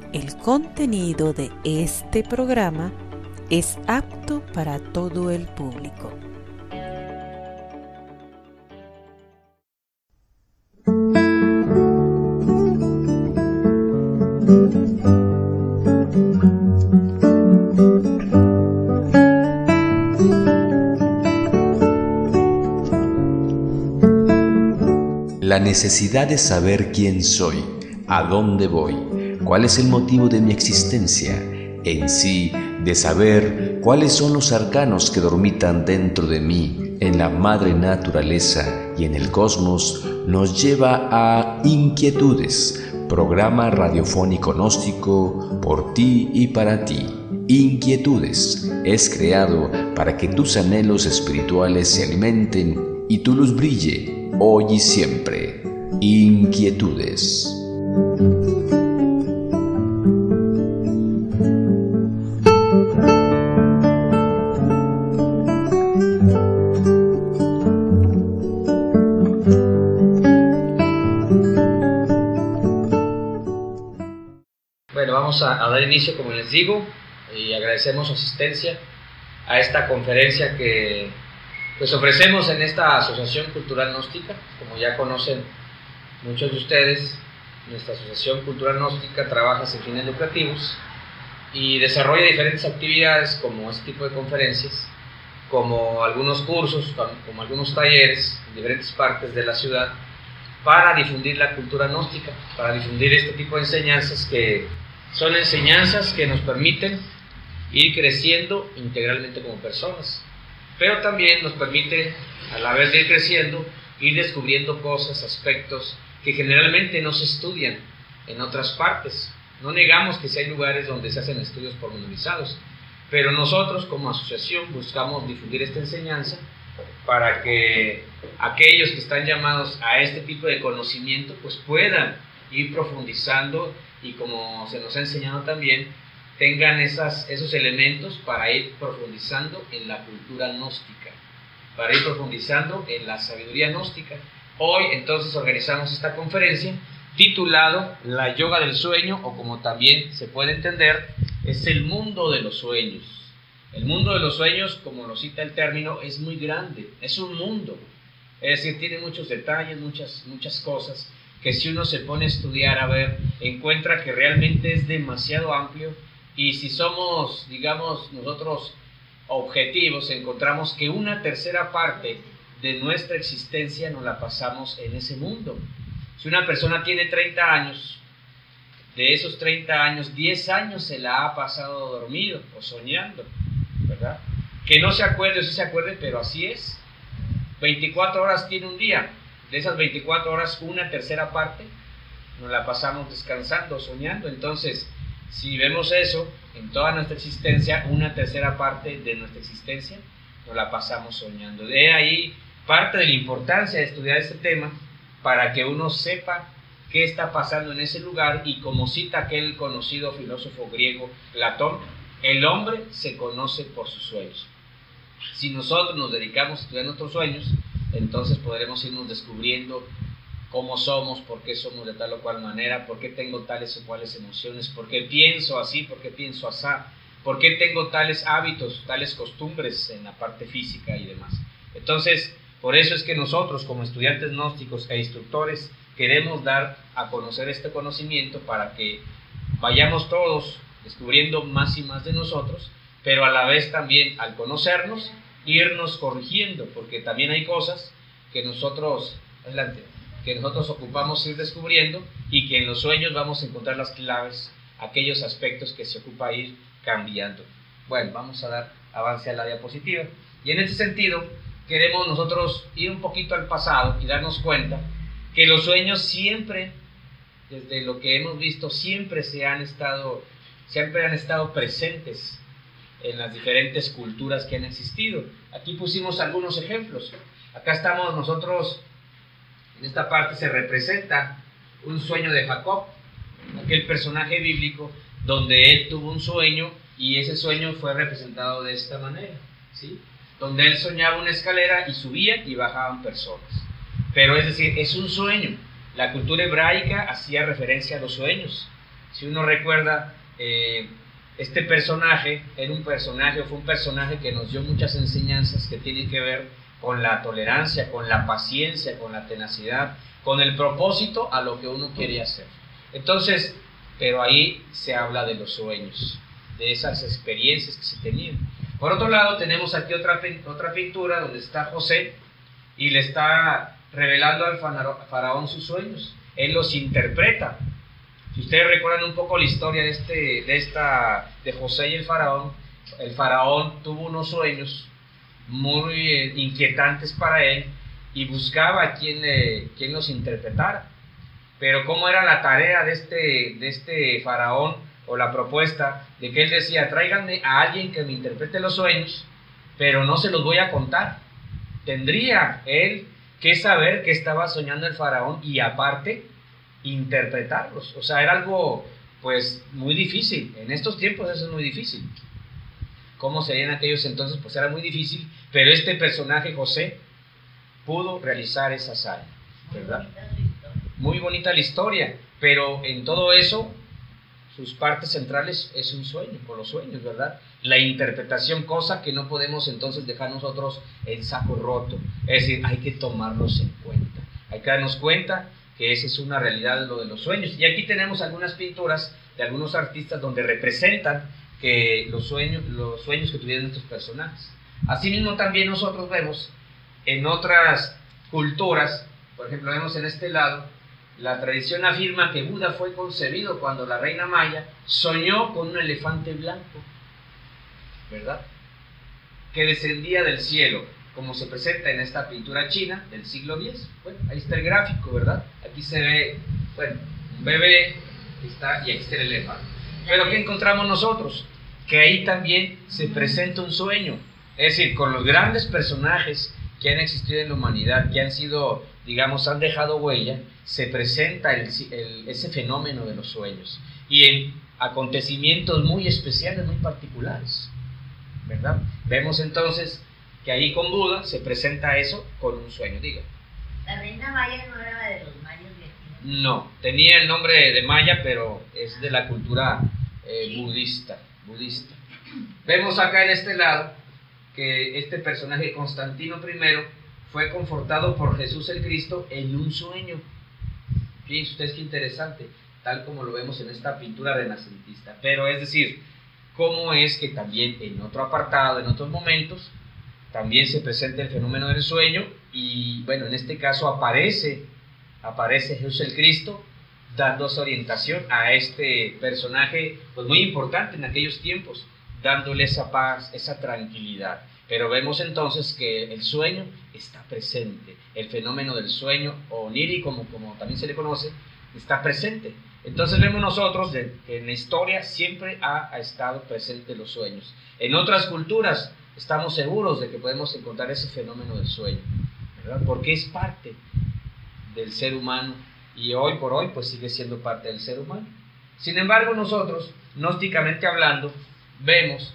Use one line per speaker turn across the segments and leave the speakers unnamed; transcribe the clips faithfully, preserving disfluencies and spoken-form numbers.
El contenido de este programa es apto para todo el público.
La necesidad de saber quién soy, a dónde voy, cuál es el motivo de mi existencia, en sí, de saber cuáles son los arcanos que dormitan dentro de mí, en la madre naturaleza y en el cosmos, nos lleva a Inquietudes, programa radiofónico gnóstico por ti y para ti. Inquietudes es creado para que tus anhelos espirituales se alimenten y tu luz brille hoy y siempre. Inquietudes.
Bueno, vamos a, a dar inicio, como les digo, y agradecemos su asistencia a esta conferencia que pues ofrecemos en esta Asociación Cultural Gnóstica. Como ya conocen muchos de ustedes, nuestra Asociación Cultural Gnóstica trabaja sin fines lucrativos y desarrolla diferentes actividades como este tipo de conferencias, como algunos cursos, como algunos talleres en diferentes partes de la ciudad para difundir la cultura gnóstica, para difundir este tipo de enseñanzas que son enseñanzas que nos permiten ir creciendo integralmente como personas, pero también nos permite, a la vez de ir creciendo, ir descubriendo cosas, aspectos que generalmente no se estudian en otras partes. No negamos que sí hay lugares donde se hacen estudios pormenorizados, pero nosotros como asociación buscamos difundir esta enseñanza para que aquellos que están llamados a este tipo de conocimiento pues puedan ir profundizando y, como se nos ha enseñado también, tengan esas, esos elementos para ir profundizando en la cultura gnóstica, para ir profundizando en la sabiduría gnóstica. Hoy entonces organizamos esta conferencia titulado La Yoga del Sueño, o como también se puede entender, es el mundo de los sueños. El mundo de los sueños, como lo cita el término, es muy grande, es un mundo, es decir, tiene muchos detalles, muchas, muchas cosas que si uno se pone a estudiar, a ver, encuentra que realmente es demasiado amplio. Y si somos, digamos, nosotros objetivos, encontramos que una tercera parte de nuestra existencia nos la pasamos en ese mundo. Si una persona tiene treinta años, de esos treinta años, diez años se la ha pasado dormido o soñando, ¿verdad? Que no se acuerde o sí se acuerde, pero así es. veinticuatro horas tiene un día. De esas veinticuatro horas, una tercera parte nos la pasamos descansando, soñando. Entonces, si vemos eso, en toda nuestra existencia, una tercera parte de nuestra existencia nos la pasamos soñando. De ahí parte de la importancia de estudiar este tema, para que uno sepa qué está pasando en ese lugar. Y como cita aquel conocido filósofo griego Platón, el hombre se conoce por sus sueños. Si nosotros nos dedicamos a estudiar nuestros sueños, entonces podremos irnos descubriendo cómo somos, por qué somos de tal o cual manera, por qué tengo tales o cuales emociones, por qué pienso así, por qué pienso asá, por qué tengo tales hábitos, tales costumbres en la parte física y demás. Entonces, por eso es que nosotros, como estudiantes gnósticos e instructores, queremos dar a conocer este conocimiento para que vayamos todos descubriendo más y más de nosotros, pero a la vez también, al conocernos, irnos corrigiendo, porque también hay cosas que nosotros, adelante, que nosotros ocupamos ir descubriendo, y que en los sueños vamos a encontrar las claves, aquellos aspectos que se ocupa ir cambiando. Bueno, vamos a dar avance a la diapositiva. Y en ese sentido, queremos nosotros ir un poquito al pasado y darnos cuenta que los sueños siempre, desde lo que hemos visto, siempre se han estado, siempre han estado presentes en las diferentes culturas que han existido. Aquí pusimos algunos ejemplos. Acá estamos nosotros, en esta parte se representa un sueño de Jacob, aquel personaje bíblico donde él tuvo un sueño, y ese sueño fue representado de esta manera, ¿sí? Donde él soñaba una escalera y subían y bajaban personas. Pero es decir, es un sueño. La cultura hebraica hacía referencia a los sueños. Si uno recuerda, eh, este personaje era un personaje, o fue un personaje que nos dio muchas enseñanzas que tienen que ver con la tolerancia, con la paciencia, con la tenacidad, con el propósito a lo que uno quiere hacer. Entonces, pero ahí se habla de los sueños, de esas experiencias que se tenían. Por otro lado, tenemos aquí otra, otra pintura donde está José y le está revelando al faraón sus sueños. Él los interpreta. Si ustedes recuerdan un poco la historia de, este, de, esta, de José y el faraón, el faraón tuvo unos sueños muy eh, inquietantes para él y buscaba a quien, eh, quien los interpretara. Pero ¿cómo era la tarea de este, de este faraón, o la propuesta de que él decía: tráiganme a alguien que me interprete los sueños, pero no se los voy a contar? Tendría él que saber qué estaba soñando el faraón y aparte interpretarlos. O sea, era algo pues muy difícil. En estos tiempos eso es muy difícil. ¿Cómo sería en aquellos entonces? Pues era muy difícil, pero este personaje José pudo realizar esa hazaña, ¿verdad? Muy bonita la historia, pero en todo eso sus partes centrales es un sueño, por los sueños, ¿verdad? La interpretación, cosa que no podemos entonces dejar nosotros en saco roto. Es decir, hay que tomarlos en cuenta. Hay que darnos cuenta que esa es una realidad de lo de los sueños. Y aquí tenemos algunas pinturas de algunos artistas donde representan que los sueños, los sueños que tuvieron estos personajes. Asimismo también nosotros vemos en otras culturas, por ejemplo vemos en este lado, la tradición afirma que Buda fue concebido cuando la reina Maya soñó con un elefante blanco, ¿verdad?, que descendía del cielo, como se presenta en esta pintura china del siglo diez. Bueno, ahí está el gráfico, ¿verdad? Aquí se ve, bueno, un bebé, está, y aquí está el elefante. Pero ¿qué encontramos nosotros? Que ahí también se presenta un sueño, es decir, con los grandes personajes que han existido en la humanidad, que han sido, digamos, han dejado huella, se presenta el, el, ese fenómeno de los sueños, y en acontecimientos muy especiales, muy particulares, ¿verdad? Vemos entonces que ahí con Buda se presenta eso con un sueño. Diga.
La reina Maya no era de los mayas de aquí.
No, tenía el nombre de Maya, pero es de la cultura eh, budista, budista. Vemos acá en este lado que este personaje Constantino primero fue confortado por Jesús el Cristo en un sueño. Fíjense ustedes qué interesante, tal como lo vemos en esta pintura renacentista. Pero es decir, cómo es que también en otro apartado, en otros momentos, también se presenta el fenómeno del sueño, y bueno, en este caso aparece, aparece Jesús el Cristo dándose orientación a este personaje pues muy importante en aquellos tiempos, dándole esa paz, esa tranquilidad. Pero vemos entonces que el sueño está presente, el fenómeno del sueño onírico, como, como también se le conoce, está presente. Entonces vemos nosotros de, que en la historia siempre ha, ha estado presente los sueños. En otras culturas estamos seguros de que podemos encontrar ese fenómeno del sueño, ¿verdad? Porque es parte del ser humano, y hoy por hoy pues sigue siendo parte del ser humano. Sin embargo, nosotros, gnósticamente hablando, vemos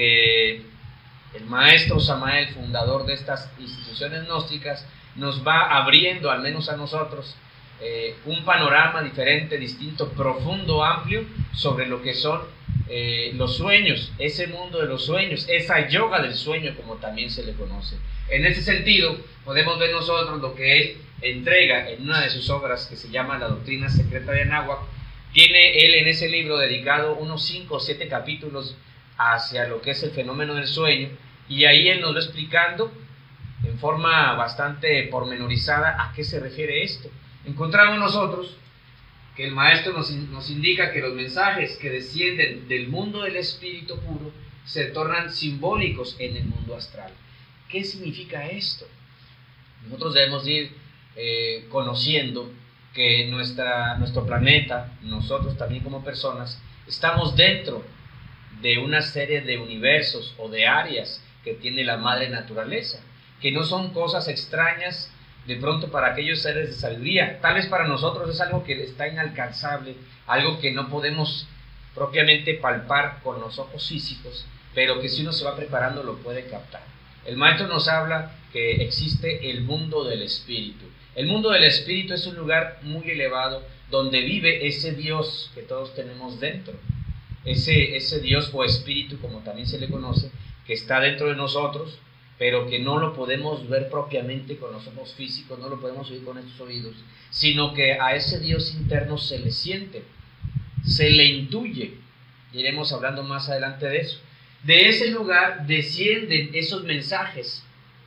que el maestro Samael, fundador de estas instituciones gnósticas, nos va abriendo, al menos a nosotros, eh, un panorama diferente, distinto, profundo, amplio, sobre lo que son eh, los sueños, ese mundo de los sueños, esa yoga del sueño, como también se le conoce. En ese sentido, podemos ver nosotros lo que él entrega en una de sus obras, que se llama La Doctrina Secreta de Anáhuac. Tiene él en ese libro dedicado unos cinco o siete capítulos hacia lo que es el fenómeno del sueño, y ahí él nos va explicando en forma bastante pormenorizada a qué se refiere esto. Encontramos nosotros que el maestro nos, nos indica que los mensajes que descienden del mundo del espíritu puro se tornan simbólicos en el mundo astral. ¿Qué significa esto? Nosotros debemos ir eh, conociendo que nuestra, nuestro planeta, nosotros también como personas, estamos dentro de una serie de universos o de áreas que tiene la madre naturaleza, que no son cosas extrañas de pronto para aquellos seres de sabiduría. Tal vez para nosotros es algo que está inalcanzable, algo que no podemos propiamente palpar con los ojos físicos, pero que si uno se va preparando lo puede captar. El maestro nos habla que existe el mundo del espíritu, El mundo del espíritu es un lugar muy elevado donde vive ese Dios que todos tenemos dentro. Ese, ese Dios o espíritu, como también se le conoce, que está dentro de nosotros, pero que no lo podemos ver propiamente con los ojos físicos, no lo podemos oír con estos oídos, sino que a ese Dios interno se le siente, se le intuye. Iremos hablando más adelante de eso. De ese lugar descienden esos mensajes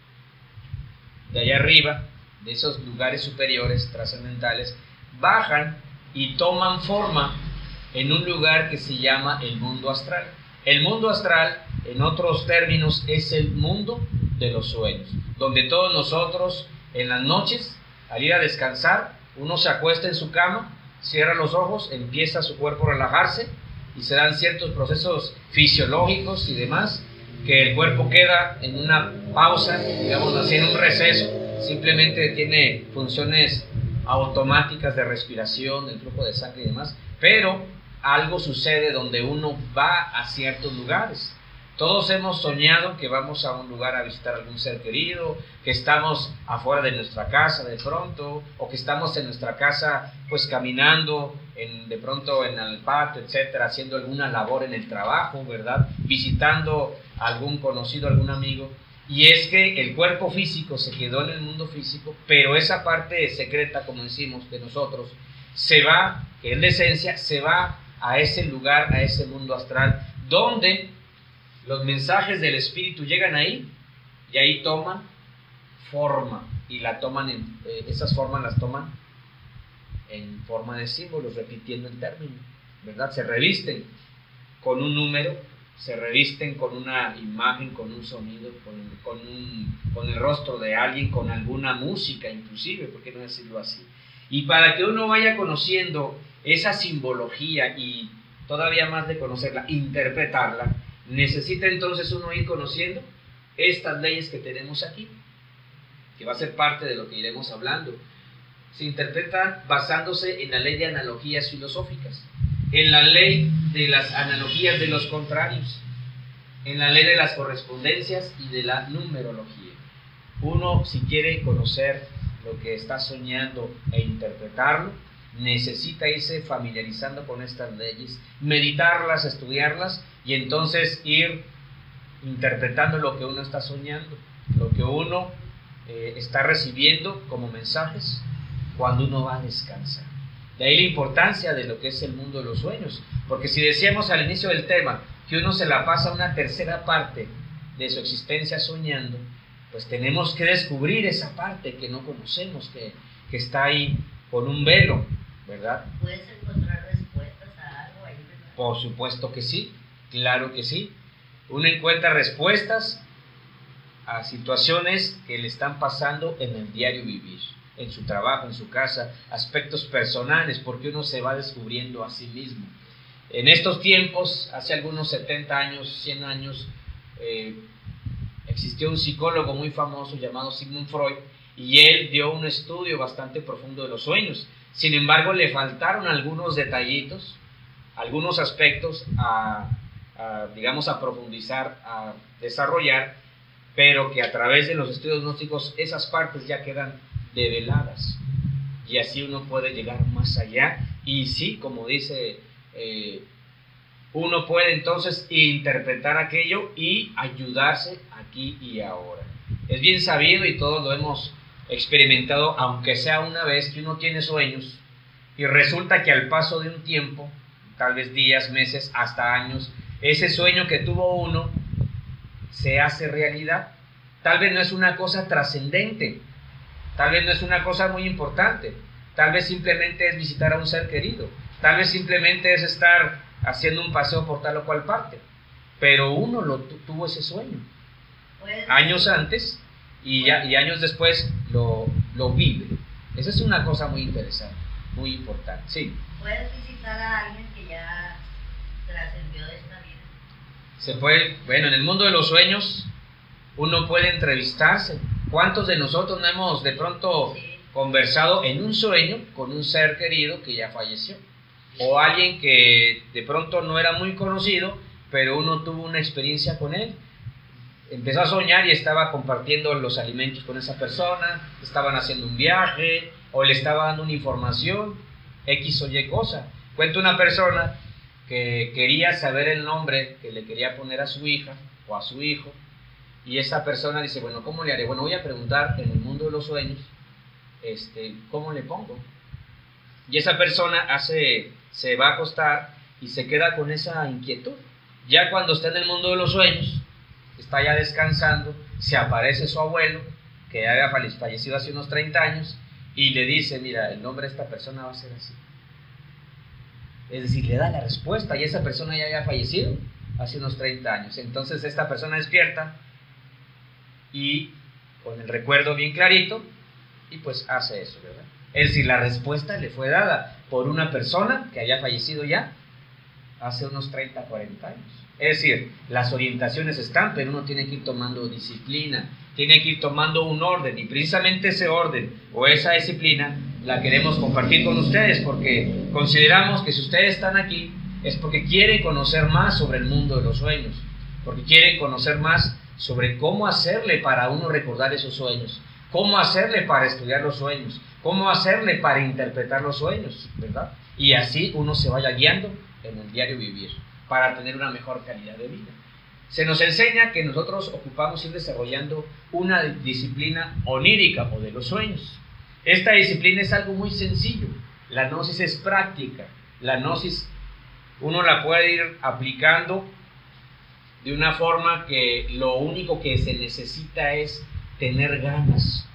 de allá arriba, de esos lugares superiores, trascendentales, bajan y toman forma en un lugar que se llama el mundo astral. El mundo astral, en otros términos, es el mundo de los sueños, donde todos nosotros en las noches, al ir a descansar, uno se acuesta en su cama, cierra los ojos, empieza su cuerpo a relajarse y se dan ciertos procesos fisiológicos y demás, que el cuerpo queda en una pausa, digamos así, en un receso, simplemente tiene funciones automáticas de respiración, del flujo de sangre y demás, pero algo sucede donde uno va a ciertos lugares. Todos hemos soñado que vamos a un lugar a visitar a algún ser querido, que estamos afuera de nuestra casa de pronto, o que estamos en nuestra casa pues caminando en, de pronto en el patio, etcétera, haciendo alguna labor en el trabajo, ¿verdad? Visitando a algún conocido, algún amigo. Y es que el cuerpo físico se quedó en el mundo físico, pero esa parte secreta, como decimos, de nosotros, se va, que es la esencia, se va a ese lugar, a ese mundo astral, donde los mensajes del espíritu llegan ahí y ahí toman forma y la toman en, eh, esas formas las toman en forma de símbolos, repitiendo el término, ¿verdad? Se revisten con un número, se revisten con una imagen, con un sonido, con, con, un, con el rostro de alguien, con alguna música inclusive, ¿por qué no decirlo así? Y para que uno vaya conociendo esa simbología y todavía más de conocerla, interpretarla, necesita entonces uno ir conociendo estas leyes que tenemos aquí, que va a ser parte de lo que iremos hablando. Se interpretan basándose en la ley de analogías filosóficas, en la ley de las analogías de los contrarios, en la ley de las correspondencias y de la numerología. Uno, si quiere conocer lo que está soñando e interpretarlo, necesita irse familiarizando con estas leyes, meditarlas, estudiarlas y entonces ir interpretando lo que uno está soñando, lo que uno eh, está recibiendo como mensajes cuando uno va a descansar. De ahí la importancia de lo que es el mundo de los sueños, porque si decíamos al inicio del tema que uno se la pasa una tercera parte de su existencia soñando, pues tenemos que descubrir esa parte que no conocemos, que, que está ahí con un velo, ¿verdad?
¿Puedes encontrar respuestas a algo ahí, verdad?
Por supuesto que sí, claro que sí. Uno encuentra respuestas a situaciones que le están pasando en el diario vivir, en su trabajo, en su casa, aspectos personales, porque uno se va descubriendo a sí mismo. En estos tiempos, hace algunos setenta años, cien años, eh, existió un psicólogo muy famoso llamado Sigmund Freud, y él dio un estudio bastante profundo de los sueños. Sin embargo, le faltaron algunos detallitos, algunos aspectos a, a, digamos, a profundizar, a desarrollar, pero que a través de los estudios gnósticos esas partes ya quedan develadas. Y así uno puede llegar más allá. Y sí, como dice, eh, uno puede entonces interpretar aquello y ayudarse aquí y ahora. Es bien sabido y todos lo hemos experimentado, aunque sea una vez, que uno tiene sueños y resulta que al paso de un tiempo, tal vez días, meses, hasta años, ese sueño que tuvo uno se hace realidad. Tal vez no es una cosa trascendente, tal vez no es una cosa muy importante, tal vez simplemente es visitar a un ser querido, tal vez simplemente es estar haciendo un paseo por tal o cual parte, pero uno lo tuvo ese sueño años antes y, ya, y años después lo, lo vive. Esa es una cosa muy interesante, muy importante. Sí.
¿Puedes visitar a alguien que ya trascendió de esta vida?
Se puede, bueno, en el mundo de los sueños uno puede entrevistarse. ¿Cuántos de nosotros no hemos de pronto sí. conversado en un sueño con un ser querido que ya falleció? O alguien que de pronto no era muy conocido, pero uno tuvo una experiencia con él. empezó a soñar y estaba compartiendo los alimentos con esa persona, estaban haciendo un viaje o le estaba dando una información, X o Y cosa. Cuenta una persona que quería saber el nombre que le quería poner a su hija o a su hijo, y esa persona dice, bueno, ¿cómo le haré? Bueno, voy a preguntar en el mundo de los sueños, este, ¿cómo le pongo? Y esa persona hace, se va a acostar y se queda con esa inquietud. Ya cuando está en el mundo de los sueños, está ya descansando, se aparece su abuelo, que había fallecido hace unos treinta años, y le dice, mira, el nombre de esta persona va a ser así. Es decir, le da la respuesta, y esa persona ya había fallecido hace unos treinta años. Entonces esta persona despierta y con el recuerdo bien clarito, y pues hace eso, ¿verdad? Es decir, la respuesta le fue dada por una persona que había fallecido ya hace unos treinta, cuarenta años. Es decir, las orientaciones están, pero uno tiene que ir tomando disciplina, tiene que ir tomando un orden, y precisamente ese orden o esa disciplina la queremos compartir con ustedes, porque consideramos que si ustedes están aquí es porque quieren conocer más sobre el mundo de los sueños, porque quieren conocer más sobre cómo hacerle para uno recordar esos sueños, cómo hacerle para estudiar los sueños, cómo hacerle para interpretar los sueños, ¿verdad? Y así uno se vaya guiando en el diario vivir para tener una mejor calidad de vida. Se nos enseña que nosotros ocupamos ir desarrollando una disciplina onírica o de los sueños. Esta disciplina es algo muy sencillo. La gnosis es práctica. La gnosis uno la puede ir aplicando de una forma que lo único que se necesita es tener ganas.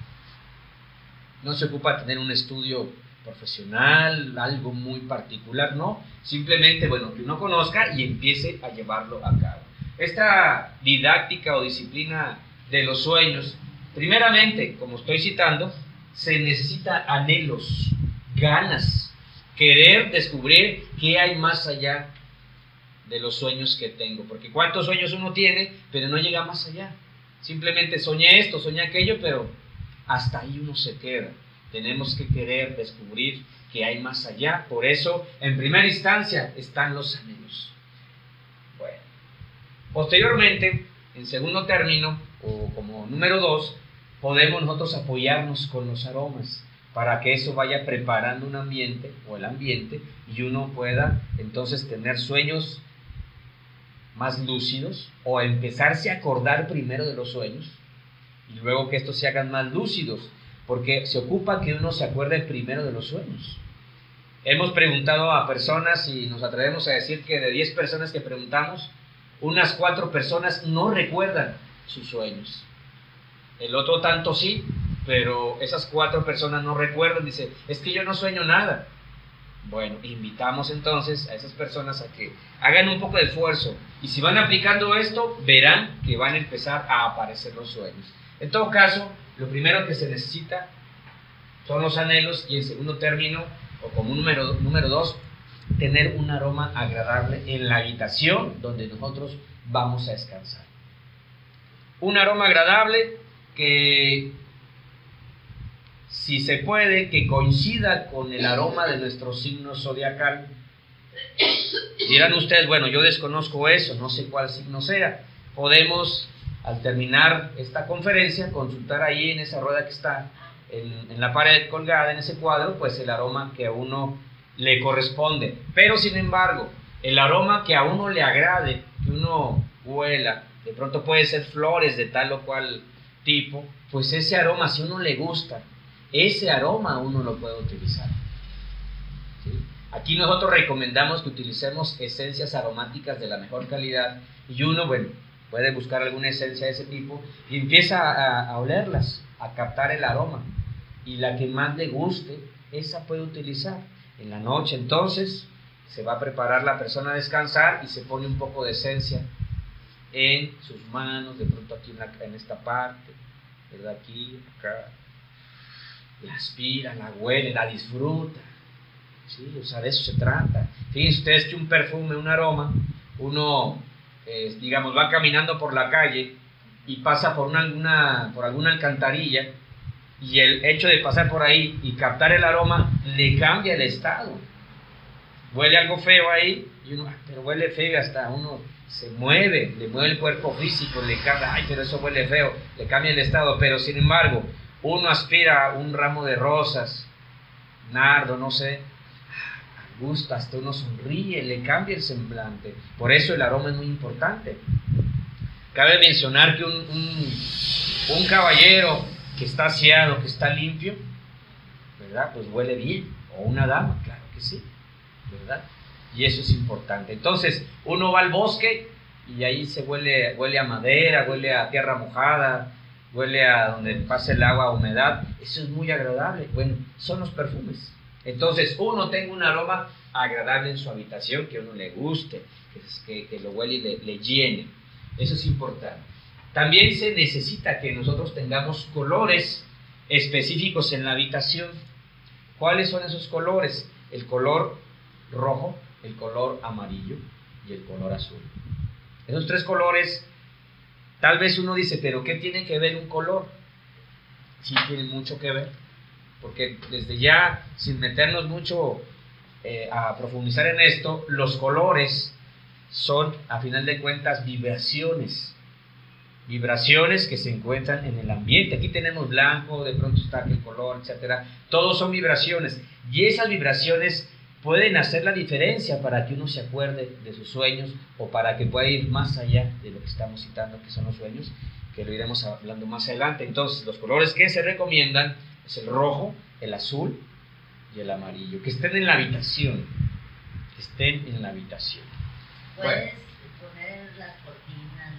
No se ocupa tener un estudio profesional, algo muy particular, no. Simplemente, bueno, que uno conozca y empiece a llevarlo a cabo. Esta didáctica o disciplina de los sueños, primeramente, como estoy citando, se necesita anhelos, ganas, querer descubrir qué hay más allá de los sueños que tengo. Porque cuántos sueños uno tiene, pero no llega más allá. Simplemente soñé esto, soñé aquello, pero hasta ahí uno se queda. Tenemos que querer descubrir que hay más allá. Por eso, en primera instancia, están los anhelos. Bueno, posteriormente, en segundo término, o como número dos, podemos nosotros apoyarnos con los aromas para que eso vaya preparando un ambiente o el ambiente y uno pueda entonces tener sueños más lúcidos o empezarse a acordar primero de los sueños y luego que estos se hagan más lúcidos, porque se ocupa que uno se acuerde primero de los sueños. Hemos preguntado a personas y nos atrevemos a decir que de diez personas que preguntamos, unas cuatro personas no recuerdan sus sueños. El otro tanto sí, pero esas cuatro personas no recuerdan, dice, es que yo no sueño nada. Bueno, invitamos entonces a esas personas a que hagan un poco de esfuerzo y si van aplicando esto, verán que van a empezar a aparecer los sueños. En todo caso, lo primero que se necesita son los anhelos y en segundo término, o como número, número dos, tener un aroma agradable en la habitación donde nosotros vamos a descansar. Un aroma agradable que, si se puede, que coincida con el aroma de nuestro signo zodiacal. Dirán ustedes, bueno, yo desconozco eso, no sé cuál signo sea. Podemos, al terminar esta conferencia, consultar ahí en esa rueda que está en, en la pared colgada, en ese cuadro, pues el aroma que a uno le corresponde. Pero sin embargo, el aroma que a uno le agrade, que uno huela, de pronto puede ser flores de tal o cual tipo, pues ese aroma, si a uno le gusta, ese aroma uno lo puede utilizar. ¿Sí? Aquí nosotros recomendamos que utilicemos esencias aromáticas de la mejor calidad y uno, bueno, puede buscar alguna esencia de ese tipo y empieza a, a olerlas, a captar el aroma y la que más le guste, esa puede utilizar. En la noche entonces se va a preparar la persona a descansar y se pone un poco de esencia en sus manos, de pronto aquí en, la, en esta parte, ¿verdad? Aquí, acá, la aspira, la huele, la disfruta, ¿sí? O sea, de eso se trata. Fíjense ustedes que un perfume, un aroma, uno, eh, digamos, va caminando por la calle y pasa por, una, una, por alguna alcantarilla y el hecho de pasar por ahí y captar el aroma le cambia el estado. Huele algo feo ahí y uno, pero huele feo, hasta uno se mueve, le mueve el cuerpo físico, le cambia, ay, pero eso huele feo, le cambia el estado, pero sin embargo, uno aspira un ramo de rosas, nardo, no sé, gusta, hasta uno sonríe, le cambia el semblante. Por eso el aroma es muy importante. Cabe mencionar que un, un, un caballero que está aseado, que está limpio, ¿verdad? Pues huele bien. O una dama, claro que sí, ¿verdad? Y eso es importante. Entonces, uno va al bosque y ahí se huele, huele a madera, huele a tierra mojada, huele a donde pasa el agua, humedad. Eso es muy agradable. Bueno, son los perfumes. Entonces, uno tenga un aroma agradable en su habitación, que a uno le guste, que, que lo huele y le, le llene. Eso es importante. También se necesita que nosotros tengamos colores específicos en la habitación. ¿Cuáles son esos colores? El color rojo, el color amarillo y el color azul. Esos tres colores, tal vez uno dice, ¿pero qué tiene que ver un color? Sí tiene mucho que ver, porque desde ya, sin meternos mucho eh, a profundizar en esto, los colores son, a final de cuentas, vibraciones. Vibraciones que se encuentran en el ambiente. Aquí tenemos blanco, de pronto está aquel color, etcétera. Todos son vibraciones. Y esas vibraciones pueden hacer la diferencia para que uno se acuerde de sus sueños o para que pueda ir más allá de lo que estamos citando, que son los sueños, que lo iremos hablando más adelante. Entonces, los colores que se recomiendan es el rojo, el azul y el amarillo. Que estén en la habitación. Que estén en la habitación.
Puedes
Bueno.
poner las cortinas,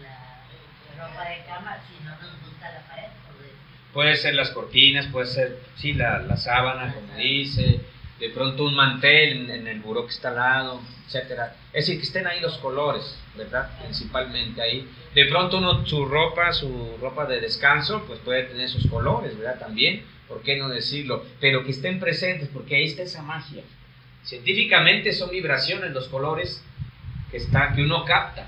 la, la ropa de cama, si no nos gusta la pared, por decir.
Puede ser las cortinas, puede ser, sí, la, la sábana, como dice, de pronto un mantel en, en el buró que está al lado, etcétera. Es decir, que estén ahí los colores, ¿verdad? Principalmente ahí. De pronto uno, su ropa, su ropa de descanso, pues puede tener sus colores, ¿verdad? También, ¿por qué no decirlo? Pero que estén presentes, porque ahí está esa magia. Científicamente son vibraciones los colores que, está, que uno capta,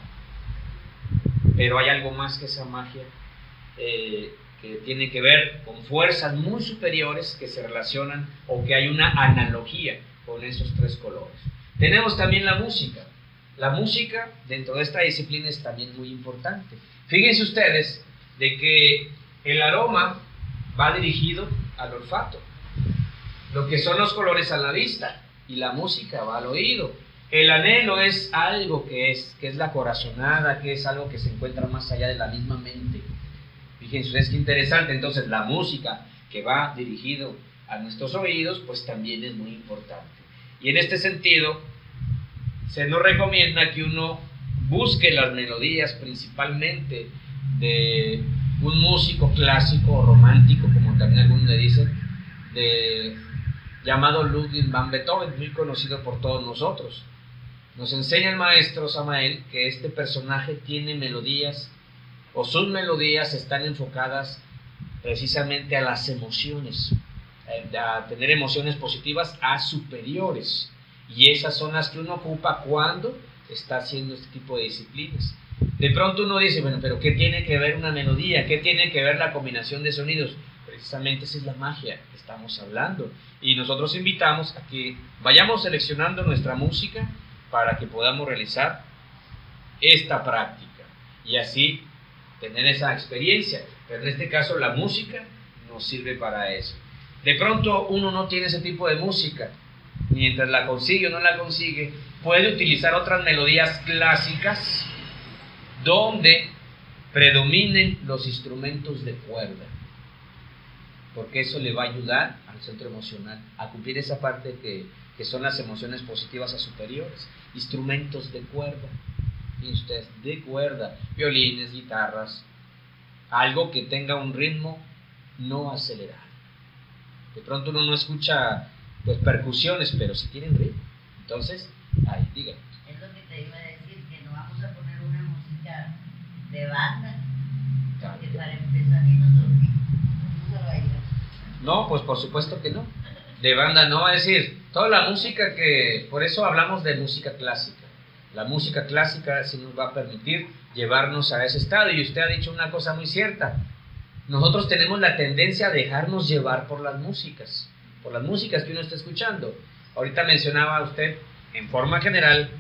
pero hay algo más que esa magia, eh, que tiene que ver con fuerzas muy superiores que se relacionan o que hay una analogía con esos tres colores. Tenemos también la música. La música dentro de esta disciplina es también muy importante. Fíjense ustedes de que el aroma va dirigido al olfato, lo que son los colores a la vista, y la música va al oído. El anhelo es algo que es, que es la corazonada, que es algo que se encuentra más allá de la misma mente. Fíjense ustedes qué interesante. Entonces la música que va dirigido a nuestros oídos, pues también es muy importante. Y en este sentido, se nos recomienda que uno busque las melodías principalmente de un músico clásico o romántico, como también algunos le dicen, de, llamado Ludwig van Beethoven, muy conocido por todos nosotros. Nos enseña el maestro Samael que este personaje tiene melodías, o sus melodías están enfocadas precisamente a las emociones, a tener emociones positivas a superiores. Y esas son las que uno ocupa cuando está haciendo este tipo de disciplinas. De pronto uno dice, bueno, pero ¿qué tiene que ver una melodía? ¿Qué tiene que ver la combinación de sonidos? Precisamente esa es la magia que estamos hablando. Y nosotros invitamos a que vayamos seleccionando nuestra música para que podamos realizar esta práctica y así tener esa experiencia. Pero en este caso la música nos sirve para eso. De pronto uno no tiene ese tipo de música. Mientras la consigue o no la consigue, puede utilizar otras melodías clásicas donde predominen los instrumentos de cuerda, porque eso le va a ayudar al centro emocional a cumplir esa parte que, que son las emociones positivas a superiores. Instrumentos de cuerda, y ustedes, de cuerda, violines, guitarras, algo que tenga un ritmo no acelerado. De pronto uno no escucha pues percusiones, pero sí tienen ritmo. Entonces, ahí, díganme.
Es lo que te iba a decir, que no vamos a poner una música de banda, porque para empezar ni nos dormimos, no se baila.
No, pues por supuesto que no. De banda no, es decir, toda la música que, por eso hablamos de música clásica. La música clásica sí nos va a permitir llevarnos a ese estado. Y usted ha dicho una cosa muy cierta. Nosotros tenemos la tendencia a dejarnos llevar por las músicas, por las músicas que uno está escuchando. Ahorita mencionaba usted, en forma general,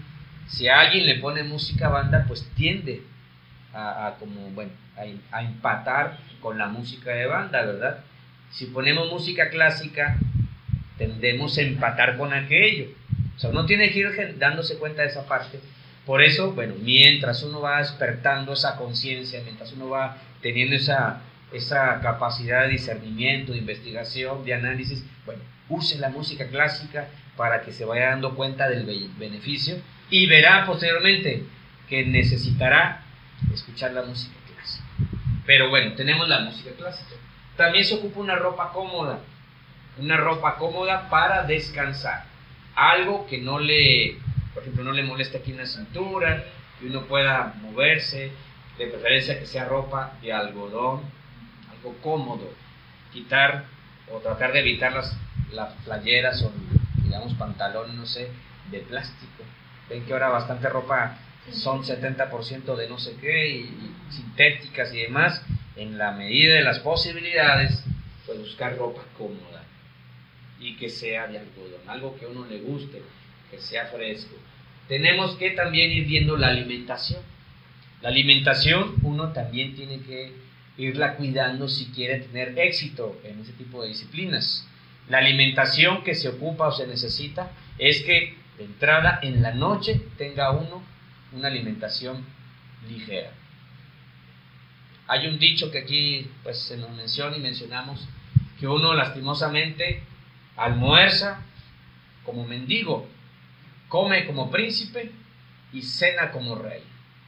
Si a alguien le pone música banda, pues tiende a, a como, bueno, a, a empatar con la música de banda, ¿verdad? Si ponemos música clásica, tendemos a empatar con aquello. O sea, uno tiene que ir dándose cuenta de esa parte. Por eso, bueno, mientras uno va despertando esa conciencia, mientras uno va teniendo esa, esa capacidad de discernimiento, de investigación, de análisis, bueno, use la música clásica para que se vaya dando cuenta del beneficio y verá posteriormente que necesitará escuchar la música clásica. Pero bueno, tenemos la música clásica. También se ocupa una ropa cómoda, una ropa cómoda para descansar. Algo que no le, por ejemplo, no le moleste aquí en la cintura, que uno pueda moverse, de preferencia que sea ropa de algodón, algo cómodo. Quitar o tratar de evitar las, las playeras o, digamos, pantalones, no sé, de plástico. Ven que ahora bastante ropa son setenta por ciento de no sé qué, y, y sintéticas y demás. En la medida de las posibilidades, pues buscar ropa cómoda y que sea de algodón, algo que a uno le guste, que sea fresco. Tenemos que también ir viendo la alimentación. La alimentación uno también tiene que irla cuidando si quiere tener éxito en ese tipo de disciplinas. La alimentación que se ocupa o se necesita es que de entrada en la noche tenga uno una alimentación ligera. Hay un dicho que aquí pues se nos menciona y mencionamos, que uno lastimosamente almuerza como mendigo, come como príncipe y cena como rey.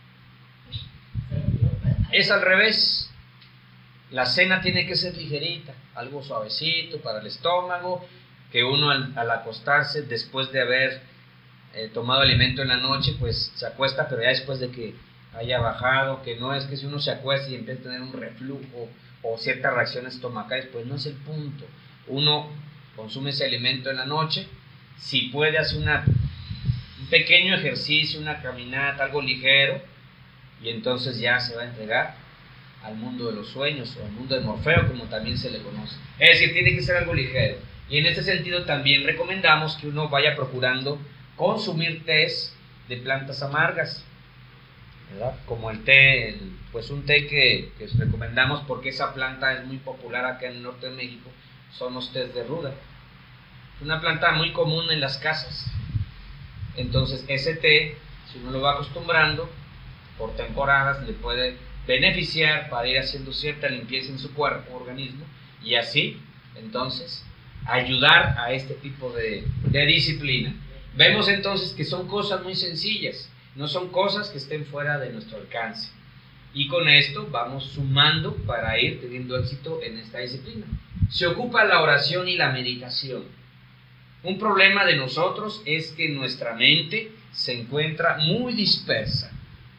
Es al revés. La cena tiene que ser ligerita, algo suavecito para el estómago, que uno al, al acostarse, después de haber eh, tomado alimento en la noche, pues se acuesta, pero ya después de que haya bajado, que no es que si uno se acuesta y empieza a tener un reflujo o ciertas reacciones estomacales, pues no es el punto. Uno consume ese alimento en la noche, si puede hacer una, un pequeño ejercicio, una caminata, algo ligero, y entonces ya se va a entregar al mundo de los sueños o al mundo de Morfeo, como también se le conoce. Es decir, tiene que ser algo ligero. Y en este sentido también recomendamos que uno vaya procurando consumir tés de plantas amargas, ¿verdad? Como el té, el, pues un té que, que recomendamos porque esa planta es muy popular acá en el norte de México, son los tés de ruda. Es una planta muy común en las casas. Entonces ese té, si uno lo va acostumbrando por temporadas, le puede beneficiar para ir haciendo cierta limpieza en su cuerpo, organismo, y así entonces ayudar a este tipo de, de disciplina. Vemos entonces que son cosas muy sencillas, no son cosas que estén fuera de nuestro alcance. Y con esto vamos sumando para ir teniendo éxito en esta disciplina. Se ocupa la oración y la meditación. Un problema de nosotros es que nuestra mente se encuentra muy dispersa.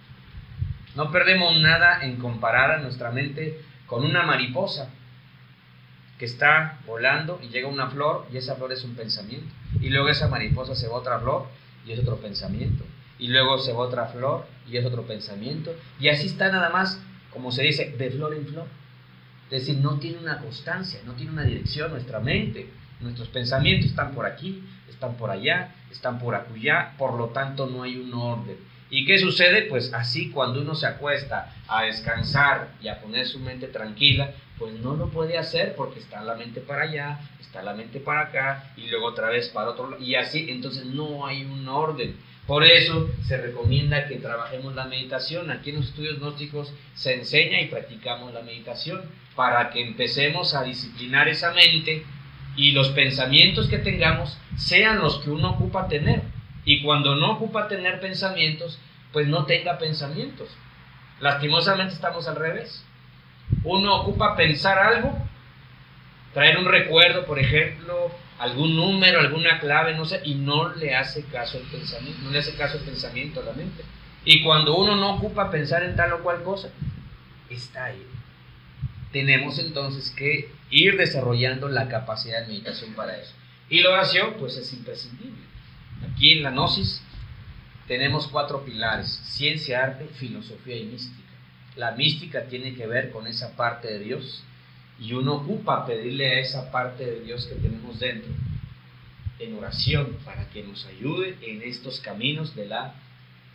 No perdemos nada en comparar a nuestra mente con una mariposa que está volando y llega una flor y esa flor es un pensamiento. Y luego esa mariposa se va a otra flor y es otro pensamiento. Y luego se va a otra flor y es otro pensamiento. Y así está nada más, como se dice, de flor en flor. Es decir, no tiene una constancia, no tiene una dirección nuestra mente. Nuestros pensamientos están por aquí, están por allá, están por acullá, por lo tanto no hay un orden. ¿Y qué sucede? Pues así cuando uno se acuesta a descansar y a poner su mente tranquila, pues no lo puede hacer porque está la mente para allá, está la mente para acá y luego otra vez para otro lado y así, entonces no hay un orden. Por eso se recomienda que trabajemos la meditación. Aquí en los estudios gnósticos se enseña y practicamos la meditación para que empecemos a disciplinar esa mente y los pensamientos que tengamos sean los que uno ocupa tener. Y cuando no ocupa tener pensamientos, pues no tenga pensamientos. Lastimosamente estamos al revés. Uno ocupa pensar algo, traer un recuerdo, por ejemplo, algún número, alguna clave, no sé, y no le hace caso al pensamiento, no le hace caso el pensamiento a la mente. Y cuando uno no ocupa pensar en tal o cual cosa, está ahí. Tenemos entonces que ir desarrollando la capacidad de meditación para eso. Y la oración, pues es imprescindible. Aquí en la Gnosis tenemos cuatro pilares: ciencia, arte, filosofía y mística. La mística tiene que ver con esa parte de Dios y uno ocupa pedirle a esa parte de Dios que tenemos dentro en oración para que nos ayude en estos caminos de la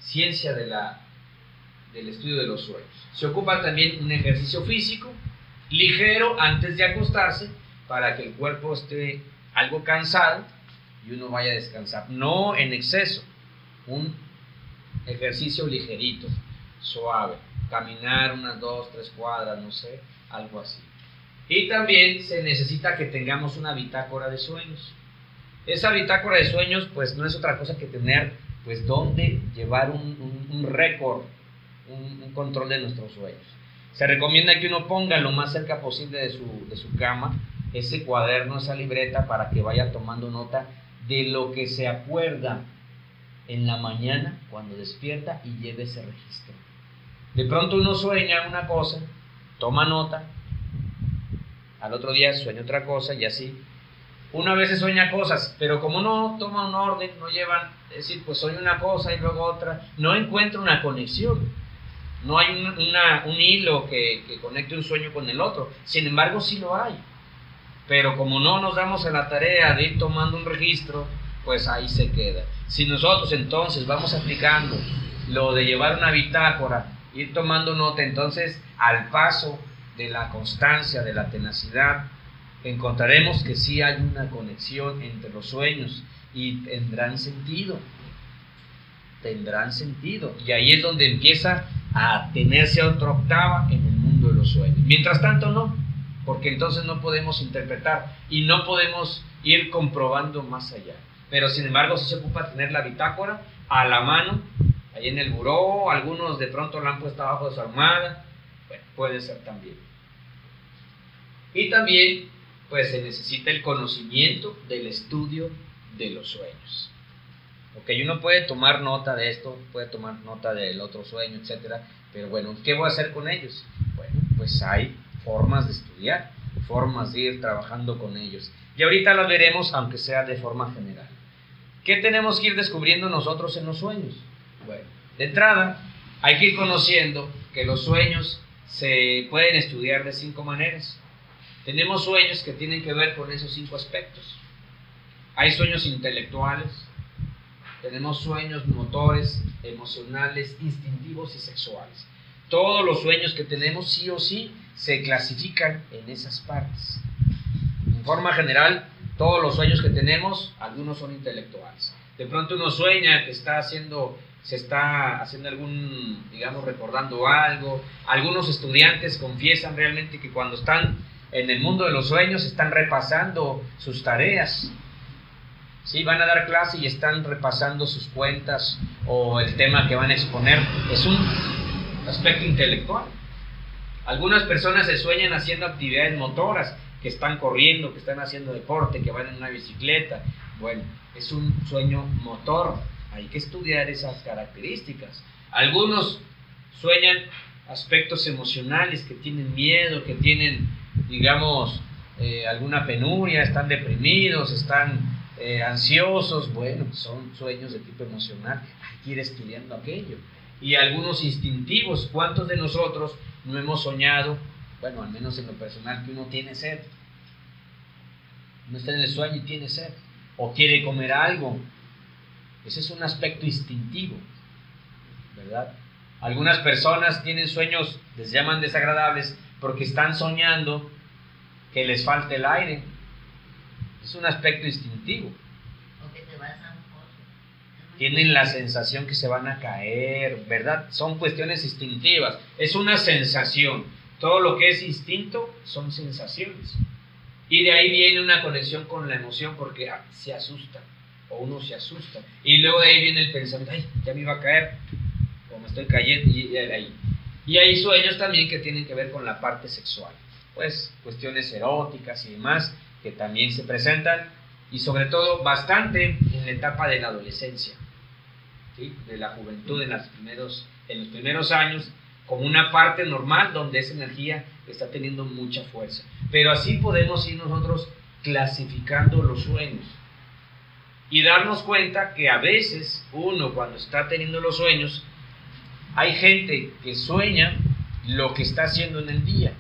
ciencia de la, del estudio de los sueños. Se ocupa también un ejercicio físico ligero antes de acostarse para que el cuerpo esté algo cansado y uno vaya a descansar. No en exceso, un ejercicio ligerito, suave, caminar unas dos, tres cuadras, no sé, algo así. Y también se necesita que tengamos una bitácora de sueños. Esa bitácora de sueños pues no es otra cosa que tener pues dónde llevar un, un, un récord, un, un control de nuestros sueños. Se recomienda que uno ponga lo más cerca posible de su, de su cama ese cuaderno, esa libreta, para que vaya tomando nota de lo que se acuerda en la mañana cuando despierta y lleve ese registro. De pronto uno sueña una cosa, toma nota, al otro día sueña otra cosa y así. Uno a veces sueña cosas, pero como no toma un orden, no llevan, es decir, pues sueña una cosa y luego otra, no encuentra una conexión. No hay un, una, un hilo que, que conecte un sueño con el otro. Sin embargo, sí lo hay. Pero como no nos damos a la tarea de ir tomando un registro, pues ahí se queda. Si nosotros entonces vamos aplicando lo de llevar una bitácora, ir tomando nota, entonces al paso de la constancia, de la tenacidad, encontraremos que sí hay una conexión entre los sueños y tendrán sentido. Tendrán sentido. Y ahí es donde empieza a tenerse otra octava en el mundo de los sueños. Mientras tanto no, porque entonces no podemos interpretar y no podemos ir comprobando más allá. Pero sin embargo sí se ocupa tener la bitácora a la mano, ahí en el buró, algunos de pronto la han puesto abajo de su almohada, bueno, puede ser también. Y también pues se necesita el conocimiento del estudio de los sueños. Ok, uno puede tomar nota de esto, puede tomar nota del otro sueño, etcétera, pero bueno, ¿qué voy a hacer con ellos? Bueno, pues hay formas de estudiar, formas de ir trabajando con ellos. Y ahorita las veremos, aunque sea de forma general. ¿Qué tenemos que ir descubriendo nosotros en los sueños? Bueno, de entrada, hay que ir conociendo que los sueños se pueden estudiar de cinco maneras. Tenemos sueños que tienen que ver con esos cinco aspectos. Hay sueños intelectuales, tenemos sueños motores, emocionales, instintivos y sexuales. Todos los sueños que tenemos sí o sí se clasifican en esas partes. En forma general, todos los sueños que tenemos, algunos son intelectuales. De pronto uno sueña que está haciendo, se está haciendo algún, digamos, recordando algo. Algunos estudiantes confiesan realmente que cuando están en el mundo de los sueños están repasando sus tareas. Sí, van a dar clase y están repasando sus cuentas o el tema que van a exponer. Es un aspecto intelectual. Algunas personas se sueñan haciendo actividades motoras, que están corriendo, que están haciendo deporte, que van en una bicicleta. Bueno, es un sueño motor. Hay que estudiar esas características. Algunos sueñan aspectos emocionales, que tienen miedo, que tienen, digamos, eh, alguna penuria, están deprimidos, están eh, ansiosos. Bueno, son sueños de tipo emocional. Hay que ir estudiando aquello. Y algunos instintivos. ¿Cuántos de nosotros no hemos soñado, bueno, al menos en lo personal, que uno tiene sed? Uno está en el sueño y tiene sed, o quiere comer algo. Ese es un aspecto instintivo, ¿verdad? Algunas personas tienen sueños, les llaman desagradables, porque están soñando que les falta el aire. Es un aspecto instintivo.
O que te vas a un pozo.
Tienen la sensación que se van a caer, ¿verdad? Son cuestiones instintivas. Es una sensación. Todo lo que es instinto son sensaciones. Y de ahí viene una conexión con la emoción, porque ah, se asusta, o uno se asusta. Y luego de ahí viene el pensamiento, ay, ya me iba a caer, o me estoy cayendo. Y, y, ahí. y hay sueños también que tienen que ver con la parte sexual. Pues cuestiones eróticas y demás que también se presentan, y sobre todo bastante en la etapa de la adolescencia, ¿sí? De la juventud, en, las primeros, en los primeros años, como una parte normal donde esa energía está teniendo mucha fuerza. Pero así podemos ir nosotros clasificando los sueños y darnos cuenta que a veces uno, cuando está teniendo los sueños, hay gente que sueña lo que está haciendo en el día.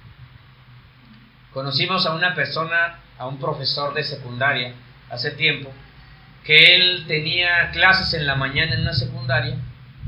Conocimos a una persona, a un profesor de secundaria hace tiempo, que él tenía clases en la mañana en una secundaria